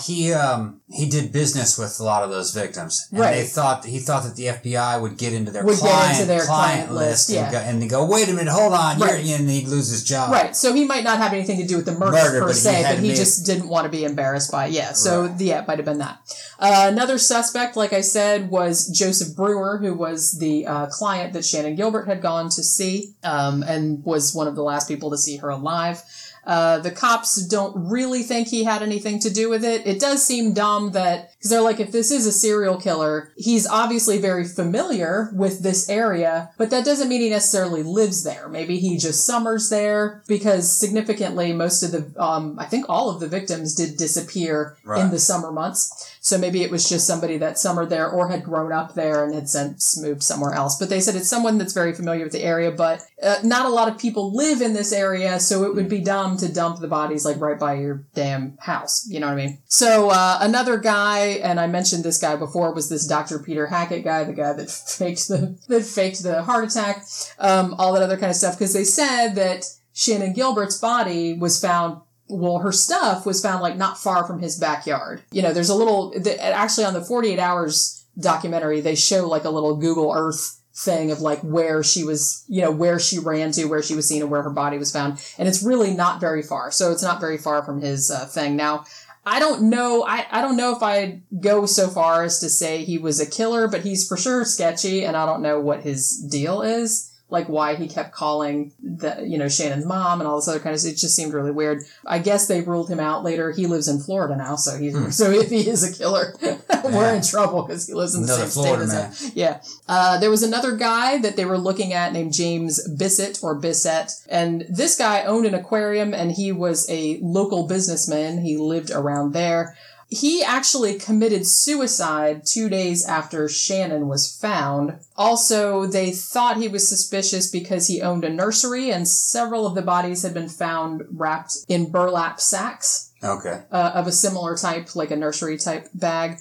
he did business with a lot of those victims. And he thought that the FBI would get into their client list and they go, wait a minute, hold on, and he'd lose his job. Right. So he might not have anything to do with the murder per se, but he just didn't want to be embarrassed by it. Yeah. So it might have been that. Another suspect, like I said, was Joseph Brewer, who was the client that Shannon Gilbert had gone to see, and was one of the last people to see her alive. The cops don't really think he had anything to do with it. It does seem dumb because they're like, if this is a serial killer, he's obviously very familiar with this area, but that doesn't mean he necessarily lives there. Maybe he just summers there, because significantly most of the, I think all of the victims did disappear in the summer months. So maybe it was just somebody that summered there or had grown up there and had since moved somewhere else. But they said it's someone that's very familiar with the area, but not a lot of people live in this area, so it would be dumb to dump the bodies like right by your damn house. You know what I mean? So another guy, and I mentioned this guy before, was this Dr. Peter Hackett guy, the guy that faked the heart attack, all that other kind of stuff, because they said that Shannon Gilbert's body was found. Well, her stuff was found like not far from his backyard. There's a little, actually on the 48 Hours documentary, they show like a little Google Earth thing of like where she was, where she ran to, where she was seen, and where her body was found. And it's really not very far. So it's not very far from his thing. Now, I don't know. I don't know if I'd go so far as to say he was a killer, but he's for sure sketchy, and I don't know what his deal is. like why he kept calling Shannon's mom and all this other kind of stuff. It just seemed really weird. I guess they ruled him out later. He lives in Florida now, so if he is a killer, we're in trouble because he lives in the same state as him. Yeah. There was another guy that they were looking at named James Bissett, and this guy owned an aquarium, and he was a local businessman. He lived around there. He actually committed suicide 2 days after Shannon was found. Also, they thought he was suspicious because he owned a nursery, and several of the bodies had been found wrapped in burlap sacks. Okay. Of a similar type, like a nursery type bag.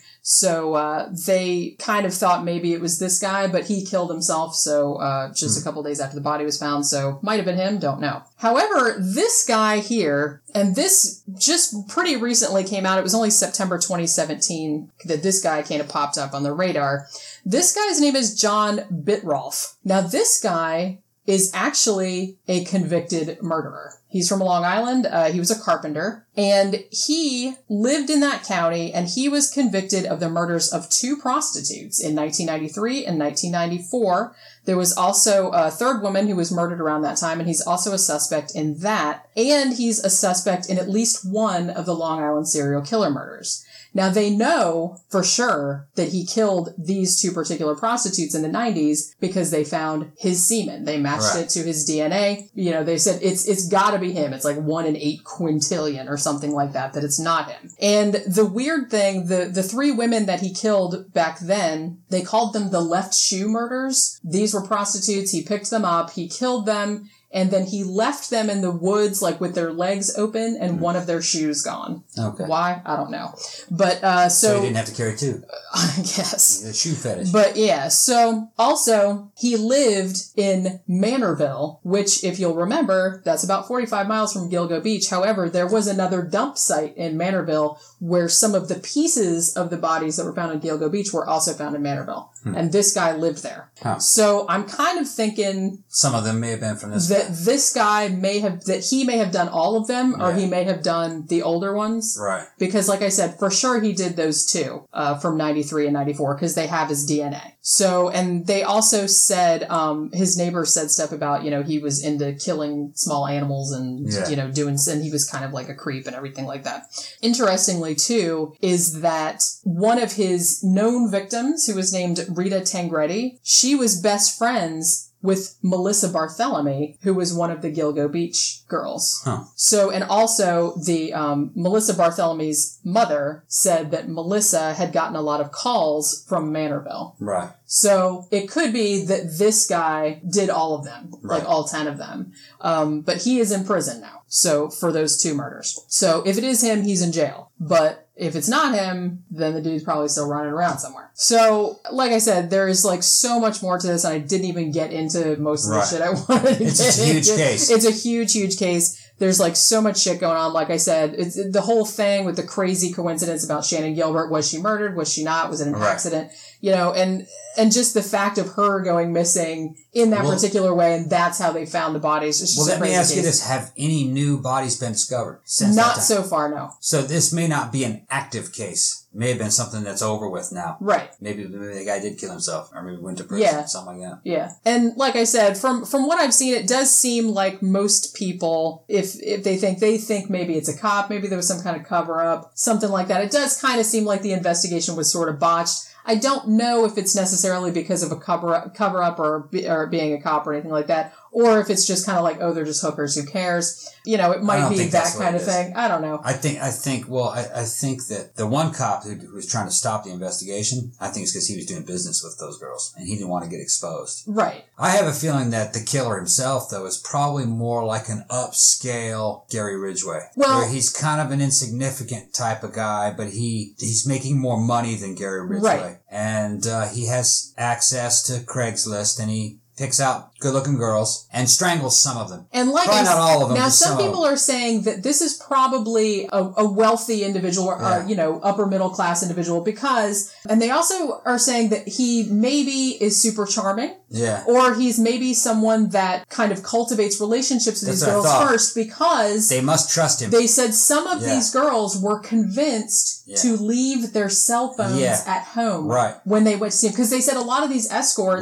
So they kind of thought maybe it was this guy, but he killed himself. So just a couple days after the body was found. So might have been him. Don't know. However, this guy here, and this just pretty recently came out. It was only September 2017 that this guy kind of popped up on the radar. This guy's name is John Bitrolf. Now, this guy is actually a convicted murderer. He's from Long Island. He was a carpenter, and he lived in that county, and he was convicted of the murders of 2 prostitutes in 1993 and 1994. There was also a third woman who was murdered around that time, and he's also a suspect in that. And he's a suspect in at least one of the Long Island serial killer murders. Now, they know for sure that he killed these 2 particular prostitutes in the 90s because they found his semen. They matched it to his DNA. They said it's got to be him. It's like 1 in 8 quintillion or something like that it's not him. And the weird thing, the 3 women that he killed back then, they called them the left shoe murders. These were prostitutes. He picked them up. He killed them. And then he left them in the woods, like with their legs open and one of their shoes gone. Okay. Why? I don't know. But, so he didn't have to carry 2. I guess. The shoe fetish. But yeah, so also he lived in Manorville, which if you'll remember, that's about 45 miles from Gilgo Beach. However, there was another dump site in Manorville where some of the pieces of the bodies that were found in Gilgo Beach were also found in Manorville. And this guy lived there. Huh. So I'm kind of thinking some of them may have been from this that this guy may have done all of them, or he may have done the older ones. Right. Because like I said, for sure he did those 2 from 93 and 94 because they have his DNA. So, and they also said, his neighbors said stuff about, he was into killing small animals and, and he was kind of like a creep and everything like that. Interestingly, too, is that one of his known victims, who was named Rita Tangretti, she was best friends with Melissa Barthelemy, who was one of the Gilgo Beach girls. Huh. So, and also the Melissa Barthelemy's mother said that Melissa had gotten a lot of calls from Manorville. Right. So it could be that this guy did all of them, like all 10 of them. But he is in prison now. So for those 2 murders. So if it is him, he's in jail. But if it's not him, then the dude's probably still running around somewhere. So, like I said, there is like so much more to this, and I didn't even get into most of the shit I wanted to get into. It's a huge case. It's a huge, huge case. There's like so much shit going on. Like I said, it's the whole thing with the crazy coincidence about Shannon Gilbert. Was she murdered? Was she not? Was it an accident? And just the fact of her going missing in that particular way, and that's how they found the bodies. It's just let me ask you this. Have any new bodies been discovered since that time? Not so far, no. So this may not be an active case. It may have been something that's over with now. Right. Maybe the guy did kill himself, or maybe went to prison, something like that. Yeah. And like I said, from what I've seen, it does seem like most people, if they think maybe it's a cop, maybe there was some kind of cover up, something like that. It does kind of seem like the investigation was sort of botched. I don't know if it's necessarily because of a cover up or being a cop or anything like that, or if it's just kind of like, oh, they're just hookers, who cares? It might be that kind of thing. I don't know. I think that the one cop who was trying to stop the investigation, I think it's because he was doing business with those girls and he didn't want to get exposed. Right. I have a feeling that the killer himself, though, is probably more like an upscale Gary Ridgway. Well, where he's kind of an insignificant type of guy, but he's making more money than Gary Ridgway. Right. And he has access to Craigslist, and he picks out good-looking girls and strangles some of them. And probably not all of them. Now, some people are saying that this is probably a wealthy individual, or upper middle class individual, because, and they also are saying that he maybe is super charming. Yeah. Or he's maybe someone that kind of cultivates relationships with these girls first, because they must trust him. They said some of these girls were convinced to leave their cell phones at home when they went to see him, because they said a lot of these escorts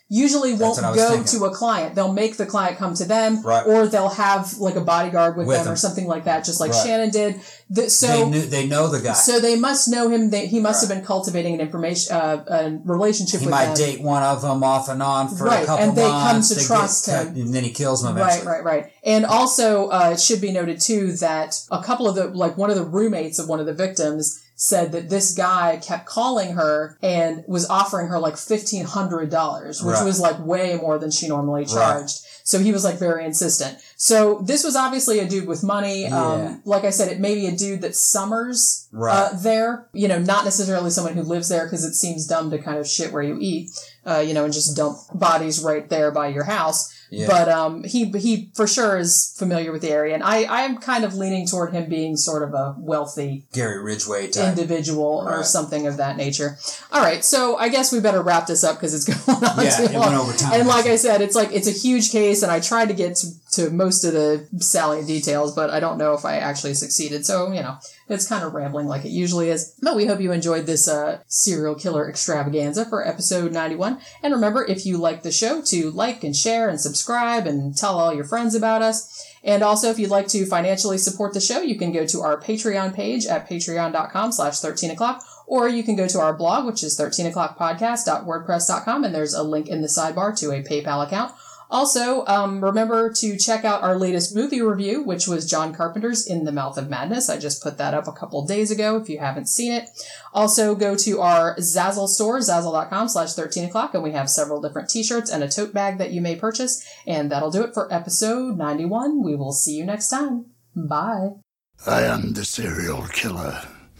usually won't go to a client. They'll make the client come to them, or they'll have like a bodyguard with them or something like that, just like Shannon did. They know the guy. So they must know him. He must have been cultivating a relationship with them. He might date one of them off and on for a couple months. And they come to trust him. And then he kills them eventually. Right. And also, it should be noted too that a couple of one of the roommates of one of the victims said that this guy kept calling her and was offering her like $1,500, which was like way more than she normally charged. So he was like very insistent. So this was obviously a dude with money. Like I said, it may be a dude that summers there, not necessarily someone who lives there, because it seems dumb to kind of shit where you eat, and just dump bodies right there by your house. Yeah. But he for sure is familiar with the area, and I'm kind of leaning toward him being sort of a wealthy Gary Ridgway type individual or something of that nature. All right, so I guess we better wrap this up because it's going on too long. Went over time. And like I said, it's a huge case, and I tried to get to most of the salient details, but I don't know if I actually succeeded. So it's kind of rambling like it usually is. But we hope you enjoyed this serial killer extravaganza for episode 91. And remember, if you like the show, to like and share and subscribe and tell all your friends about us. And also, if you'd like to financially support the show, you can go to our Patreon page at patreon.com/13o'clock, or you can go to our blog, which is 13o'clockpodcast.wordpress.com, and there's a link in the sidebar to a PayPal account. Also, remember to check out our latest movie review, which was John Carpenter's In the Mouth of Madness. I just put that up a couple days ago if you haven't seen it. Also, go to our Zazzle store, zazzle.com/13o'clock, and we have several different t-shirts and a tote bag that you may purchase. And that'll do it for episode 91. We will see you next time. Bye. I am the serial killer.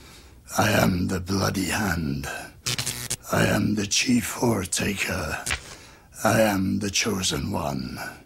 I am the bloody hand. I am the chief whore taker. I am the chosen one.